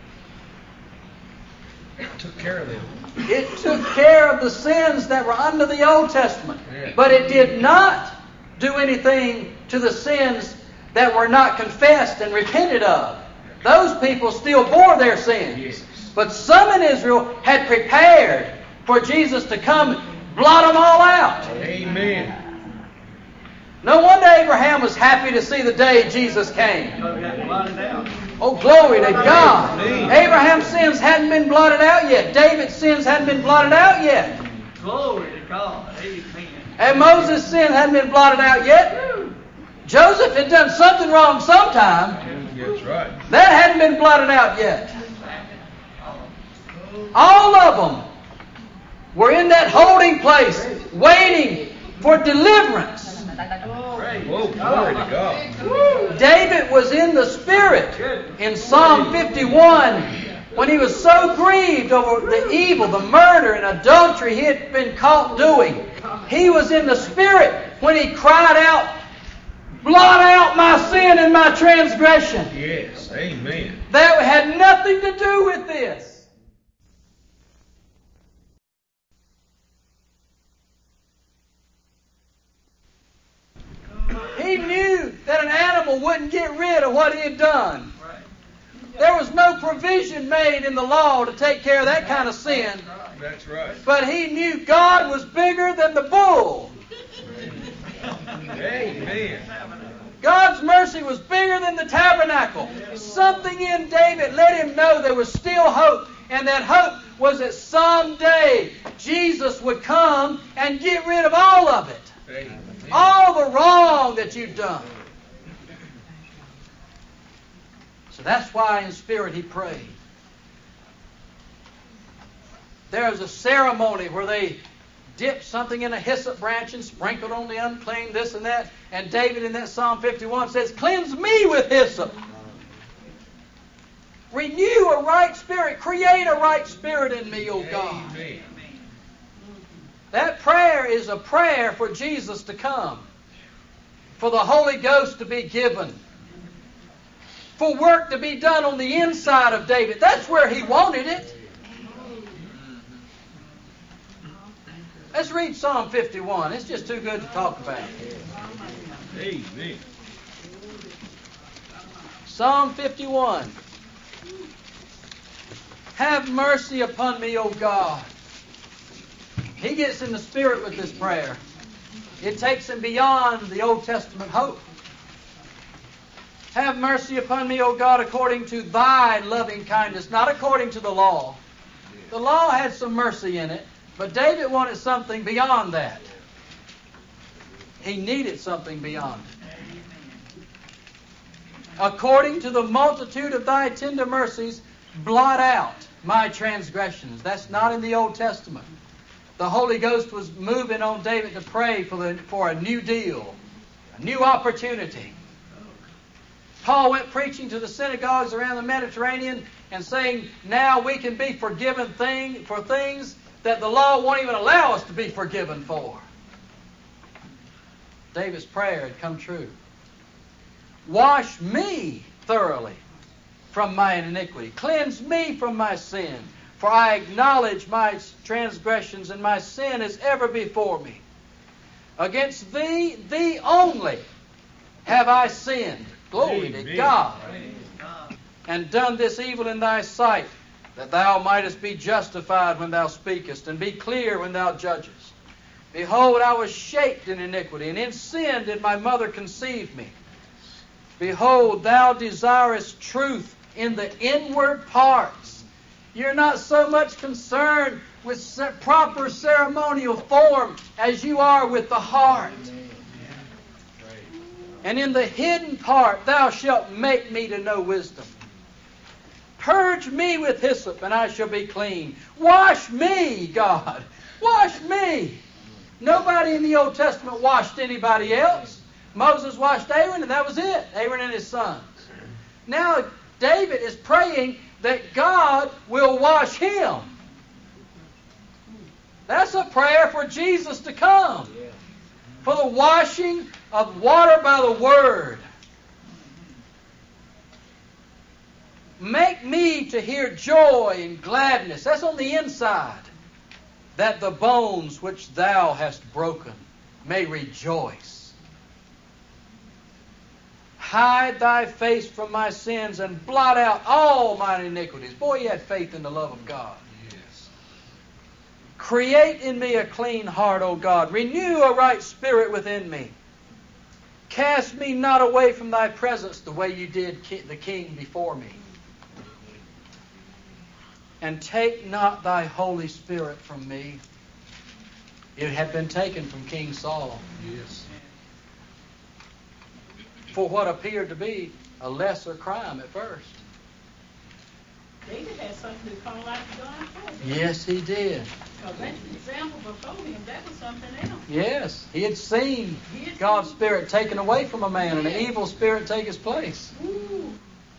It took care of them. It took care of the sins that were under the Old Testament. Yeah. But it did not do anything to the sins that were not confessed and repented of. Those people still bore their sins. Yes. But some in Israel had prepared for Jesus to come blot them all out. Amen. No wonder Abraham was happy to see the day Jesus came. Oh, glory to God. Abraham's sins hadn't been blotted out yet. David's sins hadn't been blotted out yet. Glory to God. Amen. And Moses' sin hadn't been blotted out yet. Joseph had done something wrong sometime. That's right. That hadn't been blotted out yet. All of them were in that holding place, waiting for deliverance. Whoa, glory to God. David was in the Spirit in Psalm 51 when he was so grieved over the evil, the murder and adultery he had been caught doing. He was in the Spirit when he cried out, blot out my sin and my transgression. Yes, amen. That had nothing to do with this. He knew that an animal wouldn't get rid of what he had done. There was no provision made in the law to take care of that kind of sin. That's right. But he knew God was bigger than the bull. Amen. God's mercy was bigger than the tabernacle. Something in David let him know there was still hope. And that hope was that someday Jesus would come and get rid of all of it. Amen. All the wrong that you've done. So that's why in spirit he prayed. There's a ceremony where they dip something in a hyssop branch and sprinkle on the unclean, this and that. And David in that Psalm 51 says, cleanse me with hyssop. Renew a right spirit. Create a right spirit in me, O God. Amen. That prayer is a prayer for Jesus to come. for the Holy Ghost to be given, for work to be done on the inside of David. That's where he wanted it. Let's read Psalm 51. It's just too good to talk about. Amen. Psalm 51. Have mercy upon me, O God. He gets in the spirit with this prayer. It takes him beyond the Old Testament hope. Have mercy upon me, O God, according to thy loving kindness, not according to the law. The law had some mercy in it, but David wanted something beyond that. He needed something beyond it. According to the multitude of thy tender mercies, blot out my transgressions. That's not in the Old Testament. The Holy Ghost was moving on David to pray for a new deal, a new opportunity. Paul went preaching to the synagogues around the Mediterranean and saying, now we can be forgiven for things that the law won't even allow us to be forgiven for. David's prayer had come true. Wash me thoroughly from my iniquity. Cleanse me from my sin. For I acknowledge my transgressions, and my sin is ever before me. Against thee, thee only, have I sinned. Glory to God. And done this evil in thy sight, that thou mightest be justified when thou speakest, and be clear when thou judgest. Behold, I was shaped in iniquity, and in sin did my mother conceive me. Behold, thou desirest truth in the inward parts. You're not so much concerned with proper ceremonial form as you are with the heart. And in the hidden part thou shalt make me to know wisdom. Purge me with hyssop, and I shall be clean. Wash me, God. Wash me. Nobody in the Old Testament washed anybody else. Moses washed Aaron, and that was it. Aaron and his sons. Now David is praying that God will wash him. That's a prayer for Jesus to come. For the washing of water by the Word. Make me to hear joy and gladness. That's on the inside. That the bones which thou hast broken may rejoice. Hide thy face from my sins and blot out all mine iniquities. Boy, he had faith in the love of God. Yes. Create in me a clean heart, O God. Renew a right spirit within me. Cast me not away from thy presence the way you did the king before me. And take not thy Holy Spirit from me. It had been taken from King Saul. Yes. For what appeared to be a lesser crime at first. David had something to call out to God for. Yes, he did. Because that example before him, that was something else. Yes, he had seen God's Spirit taken away from a man and an evil spirit take his place. Ooh.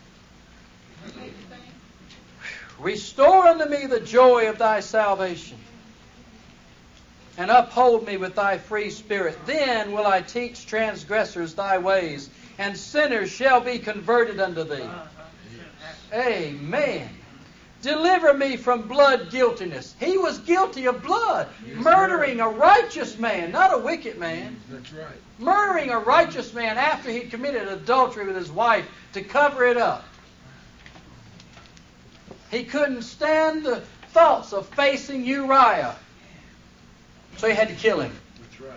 Restore unto me the joy of thy salvation, and uphold me with thy free spirit. Then will I teach transgressors thy ways, and sinners shall be converted unto thee. Amen. Deliver me from blood guiltiness. He was guilty of blood, murdering a righteous man, not a wicked man. That's right. Murdering a righteous man after he committed adultery with his wife to cover it up. He couldn't stand the thoughts of facing Uriah. So he had to kill him. That's right.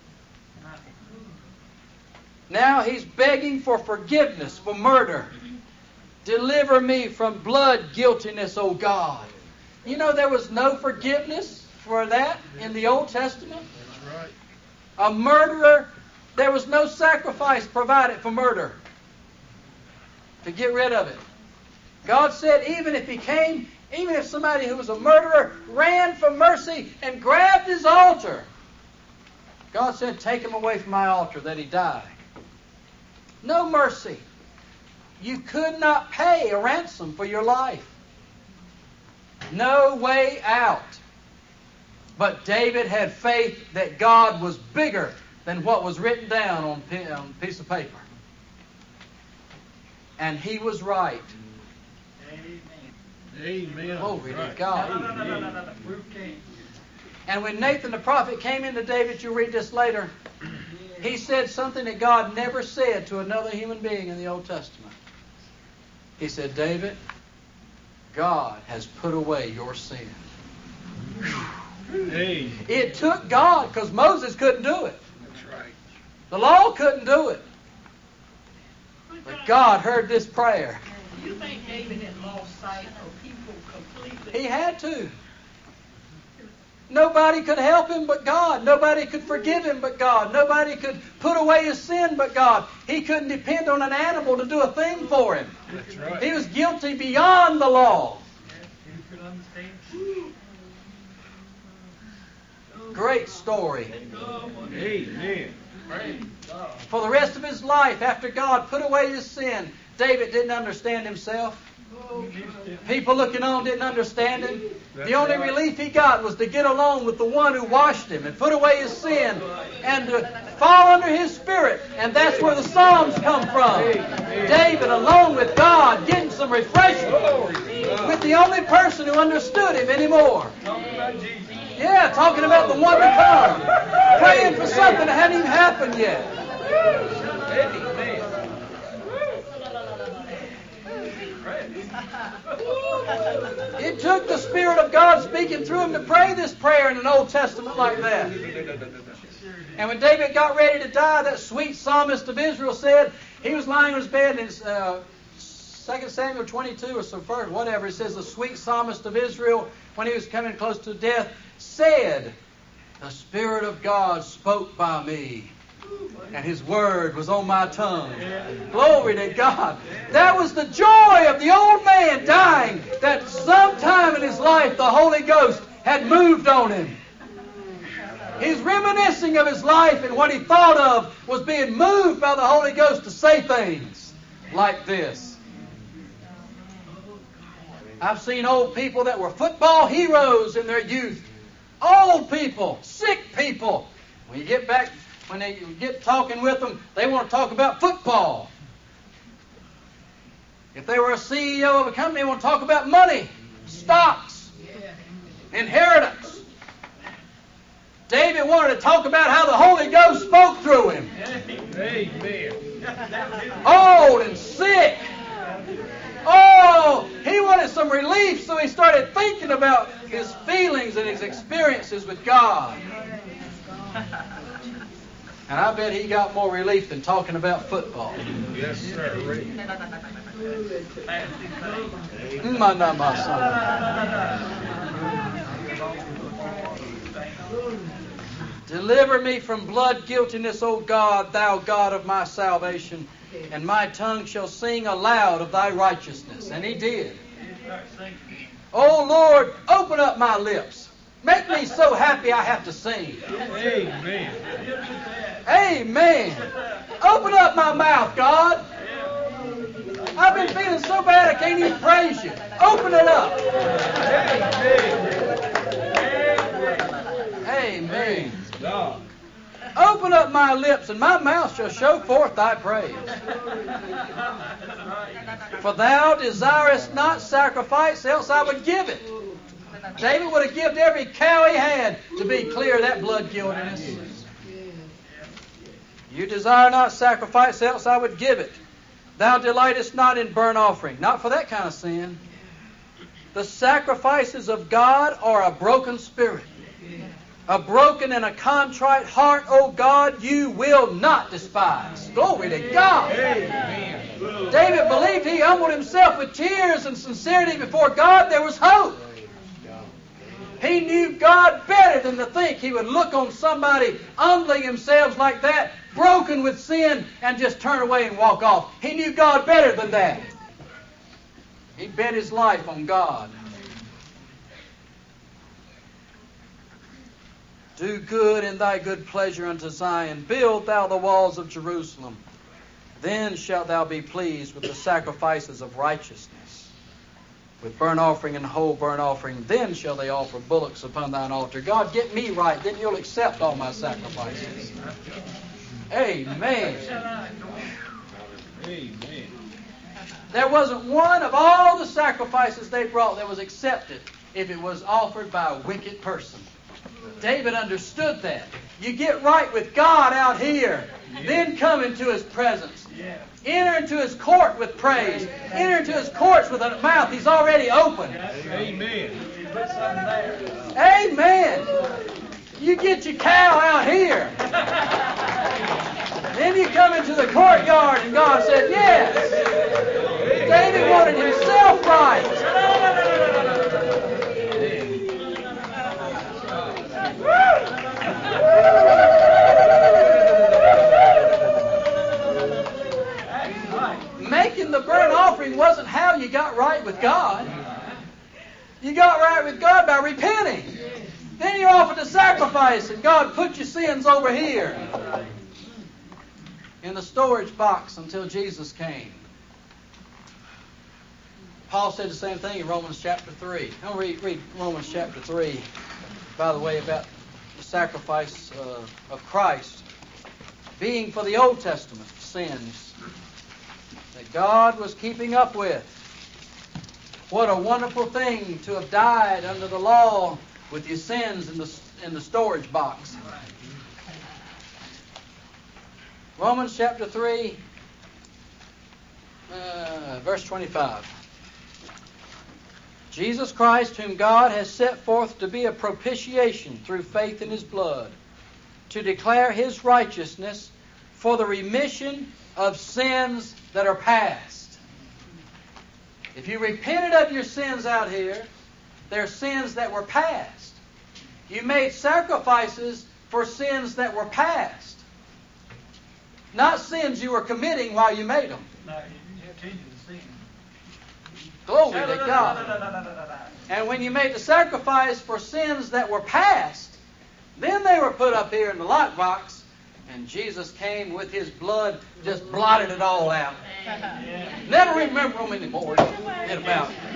Now he's begging for forgiveness for murder. Deliver me from blood guiltiness, O God. You know there was no forgiveness for that in the Old Testament? That's right. A murderer, there was no sacrifice provided for murder to get rid of it. God said even if somebody who was a murderer ran for mercy and grabbed his altar, God said, take him away from my altar that he die. No mercy. You could not pay a ransom for your life. No way out. But David had faith that God was bigger than what was written down on a piece of paper. And he was right. Amen. Glory to God. No. And when Nathan the prophet came into David, you'll read this later, he said something that God never said to another human being in the Old Testament. He said, David, God has put away your sin. Hey. It took God, because Moses couldn't do it. That's right. The law couldn't do it. But God heard this prayer. You think David had lost sight of people completely? He had to. Nobody could help him but God. Nobody could forgive him but God. Nobody could put away his sin but God. He couldn't depend on an animal to do a thing for him. That's right. He was guilty beyond the law. You could understand. Great story. Amen. For the rest of his life, after God put away his sin, David didn't understand himself. People looking on didn't understand him. The only relief he got was to get along with the one who washed him and put away his sin and to fall under his spirit. And that's where the Psalms come from. David alone with God getting some refreshment with the only person who understood him anymore. Yeah, talking about the one to come. Praying for something that hadn't even happened yet. It took the Spirit of God speaking through him to pray this prayer in an Old Testament like that. And when David got ready to die, that sweet psalmist of Israel said, he was lying on his bed in 2 Samuel 22 or some first, whatever. It says the sweet psalmist of Israel, when he was coming close to death, said, the Spirit of God spoke by me, and His Word was on my tongue. Glory to God. That was the joy of the old man dying, that sometime in his life the Holy Ghost had moved on him. He's reminiscing of his life, and what he thought of was being moved by the Holy Ghost to say things like this. I've seen old people that were football heroes in their youth. Old people, sick people. When you get back, when they get talking with them, they want to talk about football. If they were a CEO of a company, they want to talk about money, stocks, inheritance. David wanted to talk about how the Holy Ghost spoke through him. Amen. Old and sick. Oh, he wanted some relief, so he started thinking about his feelings and his experiences with God. And I bet he got more relief than talking about football. Yes, sir. Deliver me from blood guiltiness, O God, thou God of my salvation, and my tongue shall sing aloud of thy righteousness. And he did. O Lord, open up my lips. Make me so happy I have to sing. Amen. Amen. Open up my mouth, God. I've been feeling so bad I can't even praise you. Open it up. Amen. Open up my lips, and my mouth shall show forth thy praise. For thou desirest not sacrifice, else I would give it. David would have given every cow he had to be clear of that blood guiltiness. You desire not sacrifice, else I would give it. Thou delightest not in burnt offering. Not for that kind of sin. The sacrifices of God are a broken spirit. A broken and a contrite heart, O God, you will not despise. Glory to God. Amen. David believed he humbled himself with tears and sincerity before God. There was hope. He knew God better than to think he would look on somebody humbling themselves like that, broken with sin, and just turn away and walk off. He knew God better than that. He bet his life on God. Do good in thy good pleasure unto Zion. Build thou the walls of Jerusalem. Then shalt thou be pleased with the sacrifices of righteousness. with burnt offering and whole burnt offering. Then shall they offer bullocks upon thine altar. God, get me right, then you'll accept all my sacrifices. Amen. Amen. There wasn't one of all the sacrifices they brought that was accepted if it was offered by a wicked person. David understood that. You get right with God out here, then come into His presence. Enter into His court with praise. Enter into His courts with a mouth He's already opened. Amen. Amen. You get your cow out here. Then you come into the courtyard and God said, yes. David wanted himself right. Making the burnt offering wasn't how you got right with God. You got right with God by repenting. Then you offered the sacrifice, and God put your sins over here in the storage box until Jesus came. Paul said the same thing in Romans chapter 3. I'm going to read Romans chapter 3, by the way, about the sacrifice of Christ being for the Old Testament sins that God was keeping up with. What a wonderful thing to have died under the law with your sins in the storage box. Romans chapter 3, verse 25. Jesus Christ, whom God has set forth to be a propitiation through faith in His blood, to declare His righteousness for the remission of sins that are past. If you repented of your sins out here, they're sins that were past. You made sacrifices for sins that were past. Not sins you were committing while you made them. No, you're changing the scene. Glory to God. And when you made the sacrifice for sins that were past, then they were put up here in the lock box, and Jesus came with His blood, just blotted it all out. Never remember them anymore. Forget about it.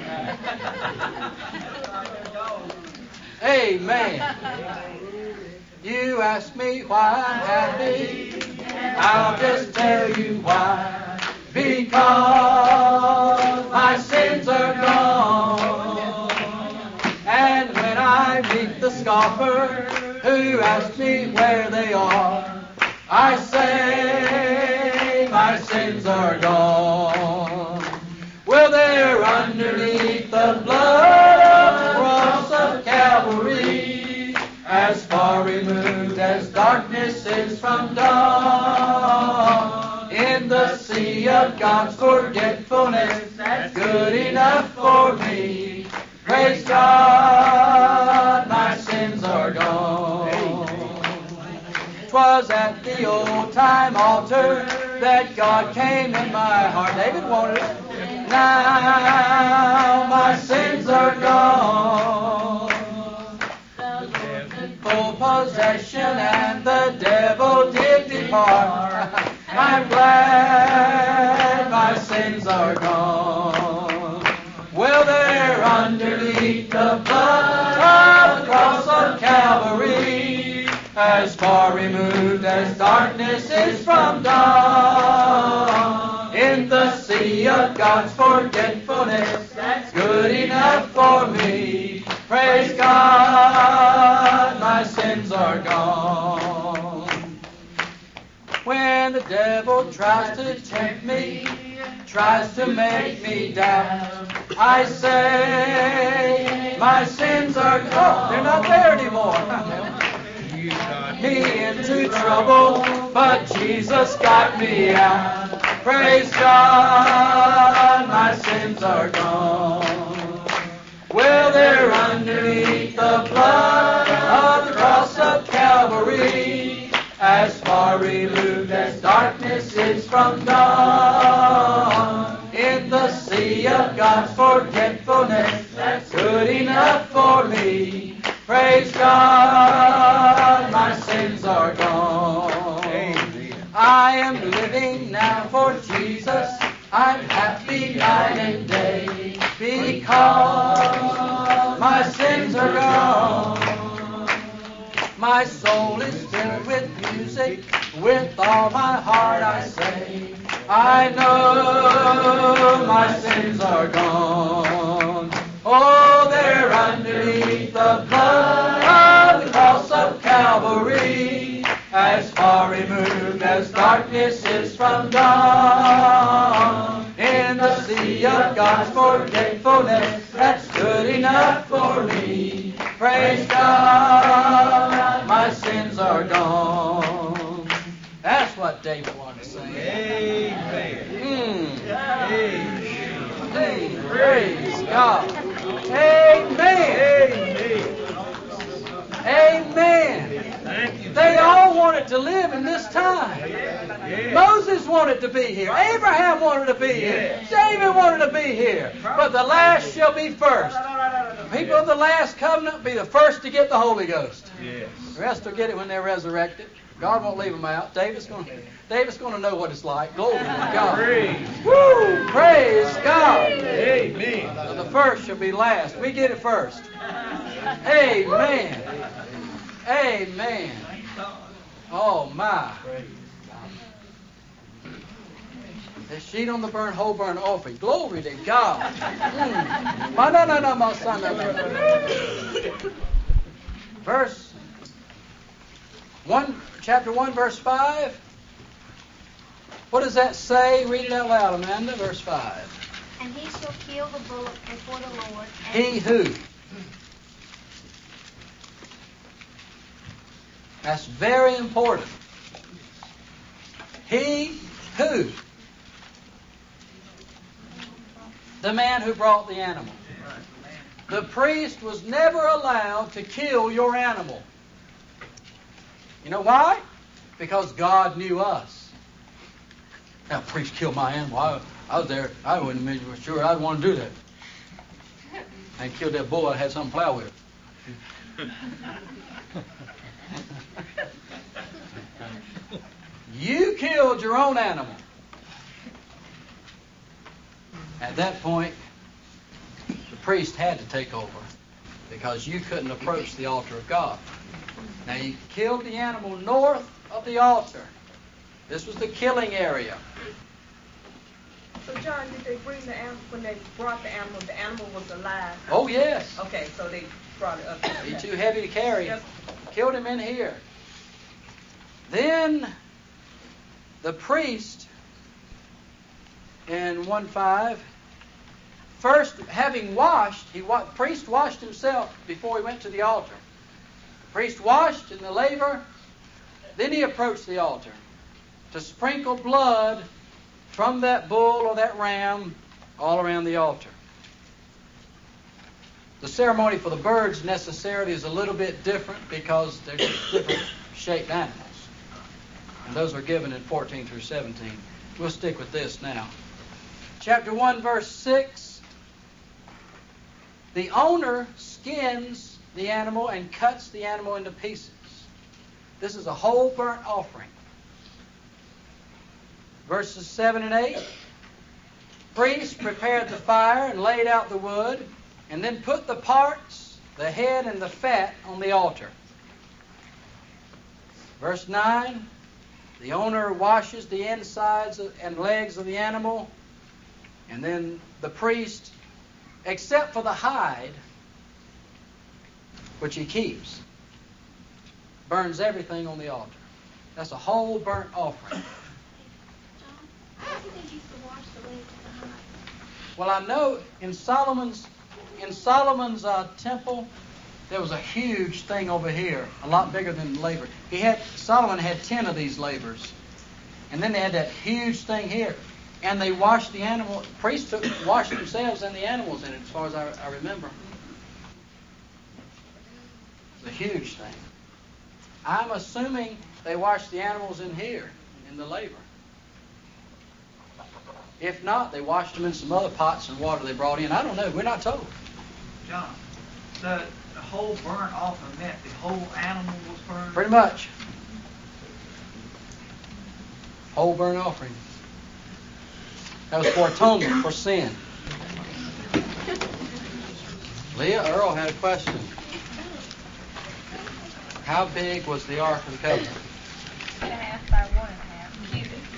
Amen. You ask me why I'm happy, I'll just tell you why. Because my sins are gone. And when I meet the scoffer who asks me where they are, I say my sins are gone. Well, they're underneath the blood of the cross of Calvary, as far removed as darkness is from dawn. In the sea of God's forgetfulness, that's good enough for me. Praise God, my sins are gone. 'Twas at the old-time altar that God came in my heart. David wanted it. Now my sins are gone. Full possession and the devil did depart. I'm glad my sins are gone. Well, they're underneath the blood of the cross of Calvary, as far removed as darkness is from dawn. In the sea of God's forgetfulness, that's good enough for me. Praise God, my sins are gone. When the devil tries to tempt me, tries to make me doubt, I say my sins are gone. They're not there anymore. Me into trouble, but Jesus got me out. Praise God, my sins are gone. Well, they're underneath the blood of the cross of Calvary, as far removed as darkness is from dawn. In the sea of God's forgetfulness, that's good enough for me. Praise God, my sins are gone. Amen. I am living now for Jesus. I'm happy night and day, because all my heart I say, I know my sins are gone. Oh, they're underneath the blood of the cross of Calvary, as far removed as darkness is from dawn. In the sea of God's forgetfulness, that's good enough for me. Praise God, my sins are gone. That's what David wanted to say. Amen. Praise God. Amen. Amen. They all wanted to live in this time. Moses wanted to be here. Abraham wanted to be here. David wanted to be here. But the last shall be first. People of the last covenant will be the first to get the Holy Ghost. The rest will get it when they're resurrected. God won't leave them out. David's going to know what it's like. Glory to God. Woo! Praise God. Amen. So the first shall be last. We get it first. Amen. Amen. Oh my. The sheet on the whole burnt offering. Glory to God. Verse 1, chapter 1, verse 5. What does that say? Read it out loud, Amanda. Verse 5. And he shall kill the bullock before the Lord. He who? That's very important. He who? The man who brought the animal. The priest was never allowed to kill your animal. You know why? Because God knew us. Now, priest killed my animal. I was there. I wasn't sure I'd want to do that. I killed that bull. I had something to plow with. You killed your own animal. At that point, the priest had to take over because you couldn't approach the altar of God. Now, you killed the animal north of the altar. This was the killing area. So, John, did they bring the animal, when they brought the animal was alive? Oh, yes. Okay, so they brought it up. Be too heavy to carry. Yep. Killed him in here. Then the priest in 1:5, first having washed, the priest washed himself before he went to the altar. The priest washed in the laver, then he approached the altar to sprinkle blood from that bull or that ram all around the altar. The ceremony for the birds necessarily is a little bit different because they're different shaped animals. And those are given in 14 through 17. We'll stick with this now. Chapter 1, verse 6. The owner skins the animal and cuts the animal into pieces. This is a whole burnt offering. Verses 7 and 8. Priest prepared the fire and laid out the wood, and then put the parts, the head and the fat, on the altar. Verse 9. The owner washes the insides and legs of the animal, and then the priest, except for the hide, which he keeps, burns everything on the altar. That's a whole burnt offering. How did they used to wash the legs of the hide? Well, I know in Solomon's temple, there was a huge thing over here, a lot bigger than the laver. Solomon had 10 of these lavers. And then they had that huge thing here. And they washed the animal. Priests washed themselves and the animals in it, as far as I remember. It's a huge thing. I'm assuming they washed the animals in here, in the laver. If not, they washed them in some other pots and water they brought in. I don't know. We're not told. John, the whole burnt offering meant the whole animal was burned? Pretty much. Whole burnt offering. That was for atonement, for sin. Leah, Earl had a question. How big was the Ark of the Covenant? 2.5 by 1.5.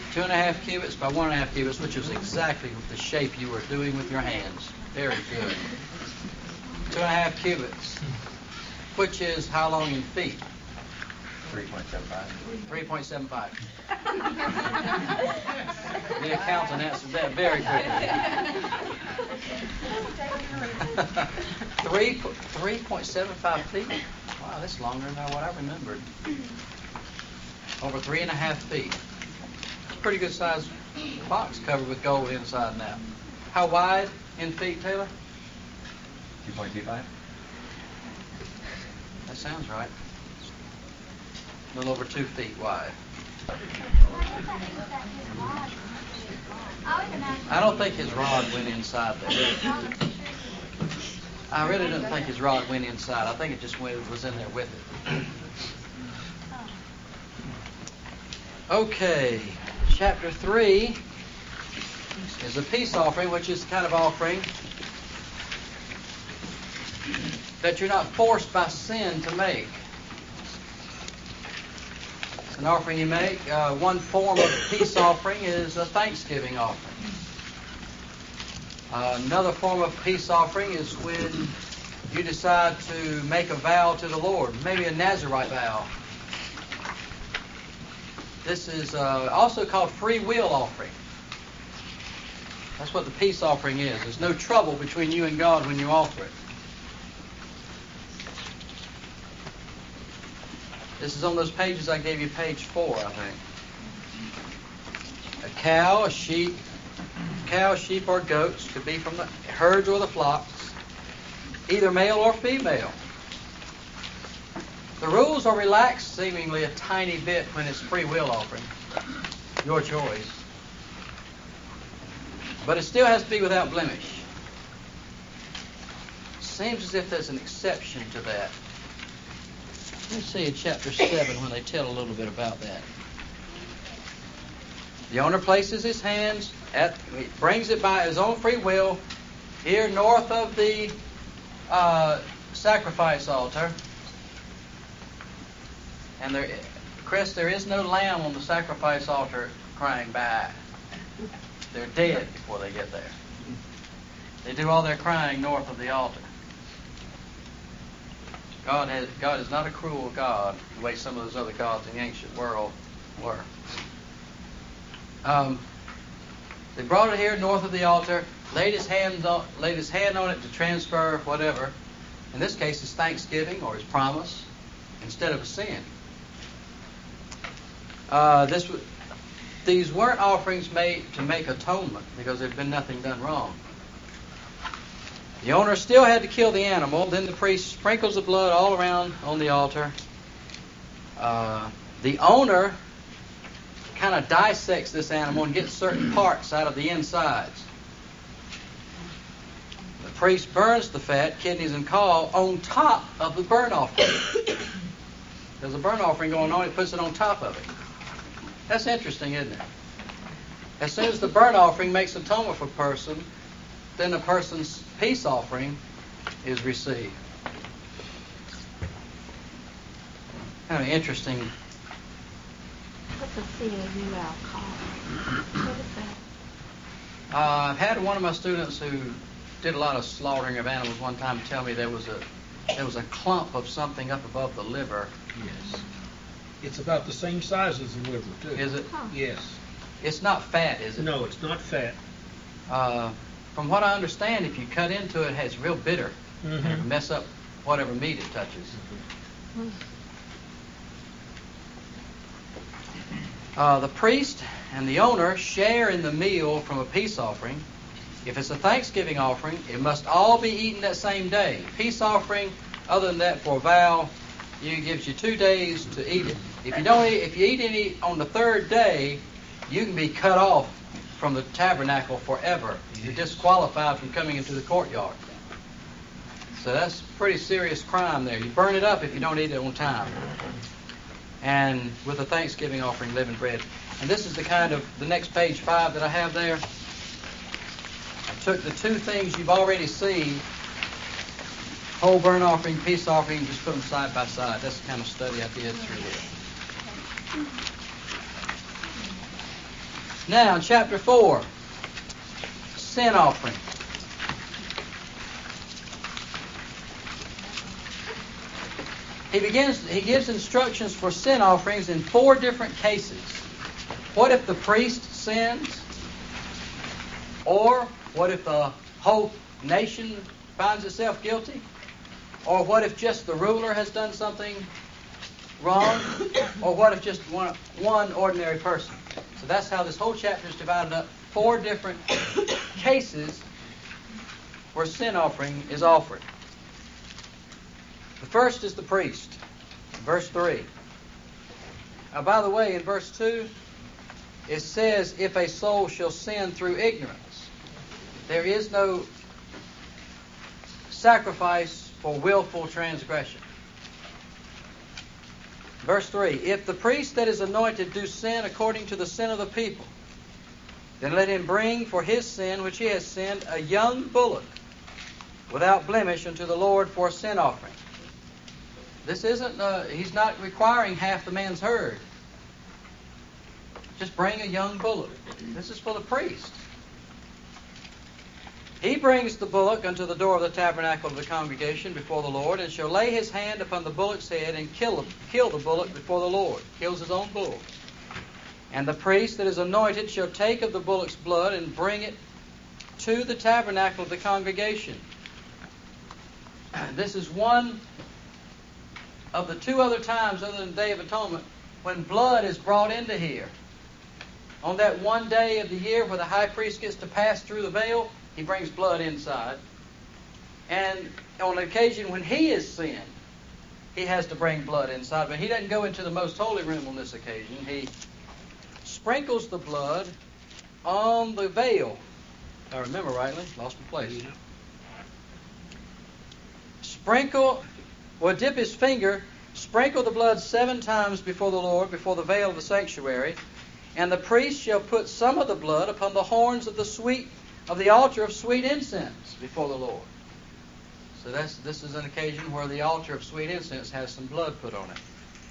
2.5 cubits by 1.5 cubits, which is exactly the shape you were doing with your hands. Very good. 2.5 cubits, which is how long in feet? 3.75. 3.75. The accountant answered that very quickly. 3.75 feet? Wow, that's longer than what I remembered. Over 3.5 feet. It's a pretty good sized box covered with gold inside now. How wide in feet, Taylor? 2.25. That sounds right. A little over 2 feet wide. I don't think his rod went inside there. I really don't think his rod went inside. I think it just was in there with it. Okay, chapter 3 is a peace offering, which is the kind of offering that you're not forced by sin to make. It's an offering you make. One form of peace offering is a thanksgiving offering. Another form of peace offering is when you decide to make a vow to the Lord, maybe a Nazirite vow. This is also called free will offering. That's what the peace offering is. There's no trouble between you and God when you offer it. This is on those pages I gave you, page 4, I think. A cow, sheep, or goats, could be from the herds or the flocks, either male or female. The rules are relaxed seemingly a tiny bit when it's free will offering. Your choice. But it still has to be without blemish. Seems as if there's an exception to that. Let's see in chapter 7 when they tell a little bit about that. The owner places his hands, he brings it by his own free will, here north of the sacrifice altar. And Chris, there is no lamb on the sacrifice altar crying bye. They're dead before they get there. They do all their crying north of the altar. God is not a cruel God the way some of those other gods in the ancient world were. They brought it here north of the altar, laid his hand on it to transfer whatever. In this case, his thanksgiving or his promise instead of a sin. These weren't offerings made to make atonement because there'd been nothing done wrong. The owner still had to kill the animal. Then the priest sprinkles the blood all around on the altar. The owner kind of dissects this animal and gets certain parts out of the insides. The priest burns the fat, kidneys and caul on top of the burnt offering. There's a burnt offering going on, he puts it on top of it. That's interesting, isn't it? As soon as the burnt offering makes atonement for a person, then the person's peace offering is received. Kind of interesting. What's a CAUL called? What is that? I've had one of my students who did a lot of slaughtering of animals one time tell me there was a clump of something up above the liver. Yes. It's about the same size as the liver, too. Is it? Huh. Yes. It's not fat, is it? No, it's not fat. From what I understand, if you cut into it, it's real bitter. Mm-hmm. And it'll mess up whatever meat it touches. The priest and the owner share in the meal from a peace offering. If it's a thanksgiving offering, it must all be eaten that same day. Peace offering, other than that, for a vow, it gives you 2 days to eat it. If you eat any on the third day, you can be cut off from the tabernacle forever. You're disqualified from coming into the courtyard. So that's a pretty serious crime there. You burn it up if you don't eat it on time. And with a thanksgiving offering, leavened bread. And this is the next page 5 that I have there. I took the 2 things you've already seen, whole burnt offering, peace offering, and just put them side by side. That's the kind of study I did through here. Now, in chapter 4, sin offering. He gives instructions for sin offerings in 4 different cases. What if the priest sins? Or what if the whole nation finds itself guilty? Or what if just the ruler has done something wrong? Or what if just one ordinary person? So that's how this whole chapter is divided up. 4 different cases where sin offering is offered. The first is the priest. Verse 3. Now, by the way, in verse 2, it says, if a soul shall sin through ignorance. There is no sacrifice for willful transgression. Verse 3. If the priest that is anointed do sin according to the sin of the people, then let him bring for his sin which he has sinned a young bullock without blemish unto the Lord for a sin offering. This isn't, he's not requiring half the man's herd. Just bring a young bullock. This is for the priest. He brings the bullock unto the door of the tabernacle of the congregation before the Lord, and shall lay his hand upon the bullock's head and kill the bullock before the Lord. Kills his own bull. And the priest that is anointed shall take of the bullock's blood and bring it to the tabernacle of the congregation. This is one of the 2 other times other than the Day of Atonement when blood is brought into here. On that one day of the year where the high priest gets to pass through the veil, he brings blood inside. And on the occasion when he is sinned, he has to bring blood inside. But he doesn't go into the most holy room on this occasion. He sprinkles the blood on the veil. If I remember rightly, lost my place. Dip his finger, sprinkle the blood 7 times before the Lord, before the veil of the sanctuary, and the priest shall put some of the blood upon the horns of the altar of sweet incense before the Lord. So this is an occasion where the altar of sweet incense has some blood put on it.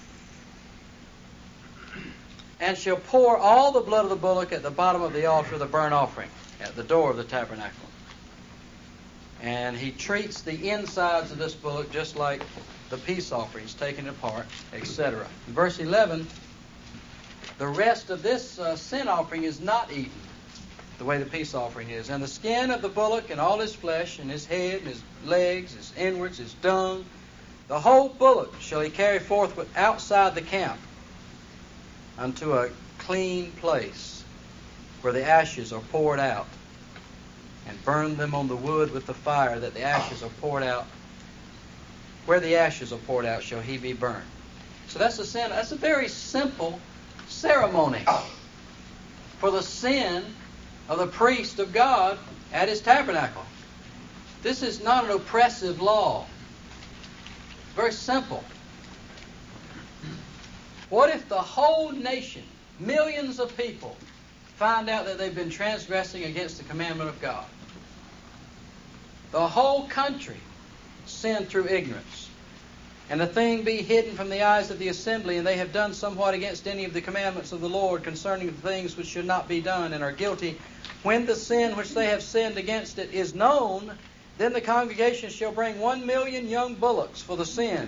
And shall pour all the blood of the bullock at the bottom of the altar of the burnt offering, at the door of the tabernacle. And he treats the insides of this bullock just like the peace offerings, taken apart, etc. In verse 11, the rest of this sin offering is not eaten, the way the peace offering is. And the skin of the bullock and all his flesh, and his head, and his legs, his inwards, his dung, the whole bullock shall he carry forth outside the camp unto a clean place where the ashes are poured out, and burn them on the wood with the fire, that the ashes are poured out. Where the ashes are poured out shall he be burned. So that's a very simple ceremony for the sin of the priest of God at his tabernacle. This is not an oppressive law. It's very simple. What if the whole nation, millions of people, find out that they've been transgressing against the commandment of God? The whole country sinned through ignorance, and the thing be hidden from the eyes of the assembly, and they have done somewhat against any of the commandments of the Lord concerning the things which should not be done, and are guilty. When the sin which they have sinned against it is known, then the congregation shall bring 1,000,000 young bullocks for the sin.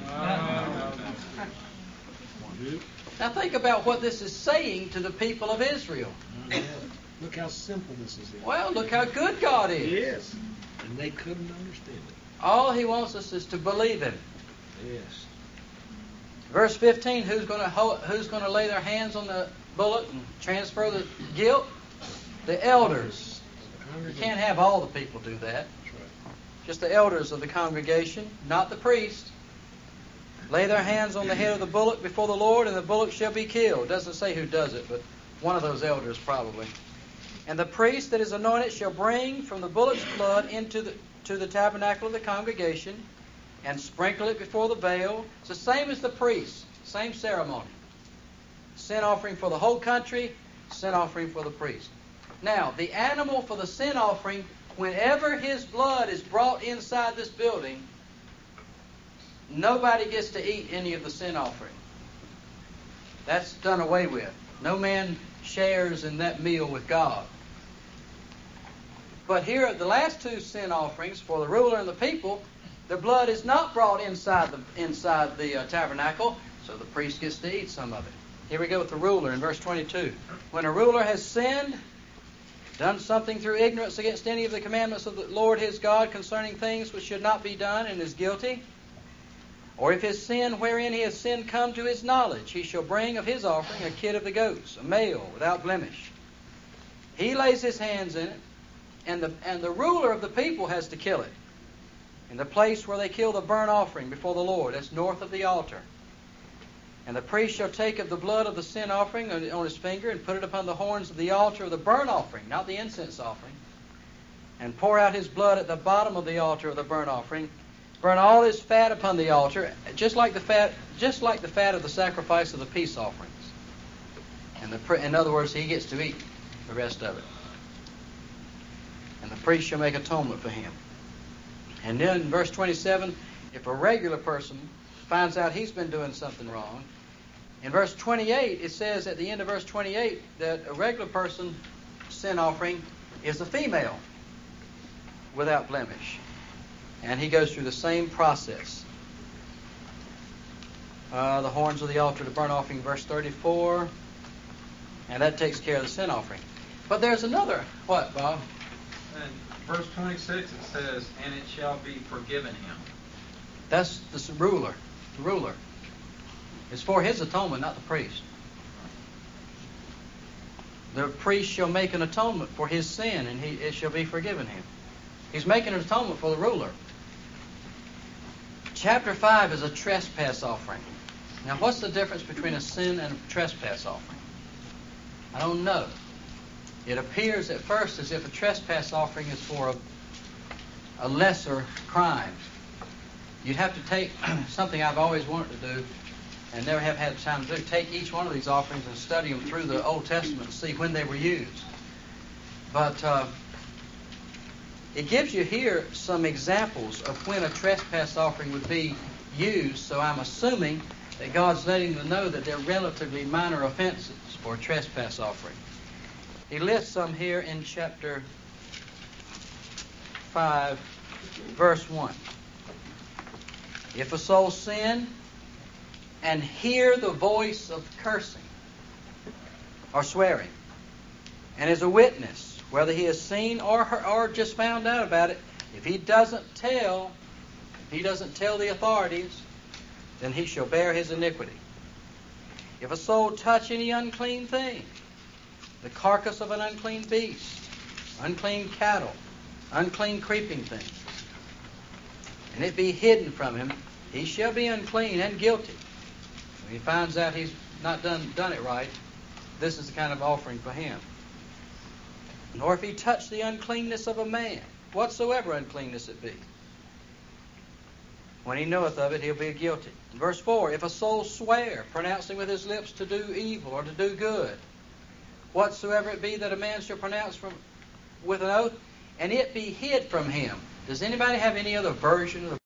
Now think about what this is saying to the people of Israel. Look how simple this is. Well, look how good God is. Yes. And they couldn't understand it. All he wants us is to believe him. Yes. Verse 15, who's going to lay their hands on the bullock and transfer the guilt? The elders. You can't have all the people do that. That's right. Just the elders of the congregation, not the priest. Lay their hands on the head of the bullock before the Lord, and the bullock shall be killed. It doesn't say who does it, but one of those elders probably. And the priest that is anointed shall bring from the bullock's blood to the tabernacle of the congregation, and sprinkle it before the veil. It's the same as the priest, same ceremony. Sin offering for the whole country, sin offering for the priest. Now, the animal for the sin offering, whenever his blood is brought inside this building, nobody gets to eat any of the sin offering. That's done away with. No man shares in that meal with God. But here, the last two sin offerings for the ruler and the people, the blood is not brought inside the tabernacle, so the priest gets to eat some of it. Here we go with the ruler in verse 22. When a ruler has sinned, done something through ignorance against any of the commandments of the Lord his God concerning things which should not be done, and is guilty, or if his sin wherein he has sinned come to his knowledge, he shall bring of his offering a kid of the goats, a male, without blemish. He lays his hands in it, and the ruler of the people has to kill it, in the place where they kill the burnt offering before the Lord. That's north of the altar. And the priest shall take of the blood of the sin offering on his finger and put it upon the horns of the altar of the burnt offering, not the incense offering, and pour out his blood at the bottom of the altar of the burnt offering. Burn all his fat upon the altar, just like the fat of the sacrifice of the peace offerings. And in other words, he gets to eat the rest of it. And the priest shall make atonement for him. And then in verse 27, if a regular person finds out he's been doing something wrong, in verse 28, it says at the end of verse 28 that a regular person sin offering is a female without blemish. And he goes through the same process. The horns of the altar to burnt offering, verse 34. And that takes care of the sin offering. But there's another, what, Bob? In verse 26 it says, and it shall be forgiven him. That's the ruler. The ruler. It's for his atonement, not the priest. The priest shall make an atonement for his sin, and it shall be forgiven him. He's making an atonement for the ruler. Chapter 5 is a trespass offering. Now, what's the difference between a sin and a trespass offering? I don't know. It appears at first as if a trespass offering is for a lesser crime. You'd have to take something I've always wanted to do and never have had time to do. Take each one of these offerings and study them through the Old Testament and see when they were used. But it gives you here some examples of when a trespass offering would be used, so I'm assuming that God's letting them know that they're relatively minor offenses for a trespass offering. He lists some here in chapter 5, verse 1. If a soul sin and hear the voice of cursing or swearing, and is a witness, whether he has seen or just found out about it, if he doesn't tell the authorities, then he shall bear his iniquity. If a soul touch any unclean thing, the carcass of an unclean beast, unclean cattle, unclean creeping things, and it be hidden from him, he shall be unclean and guilty. When he finds out he's not done it right, this is the kind of offering for him. Nor if he touch the uncleanness of a man, whatsoever uncleanness it be. When he knoweth of it, he'll be guilty. Verse 4, if a soul swear, pronouncing with his lips to do evil or to do good, whatsoever it be that a man shall pronounce with an oath, and it be hid from him. Does anybody have any other version of the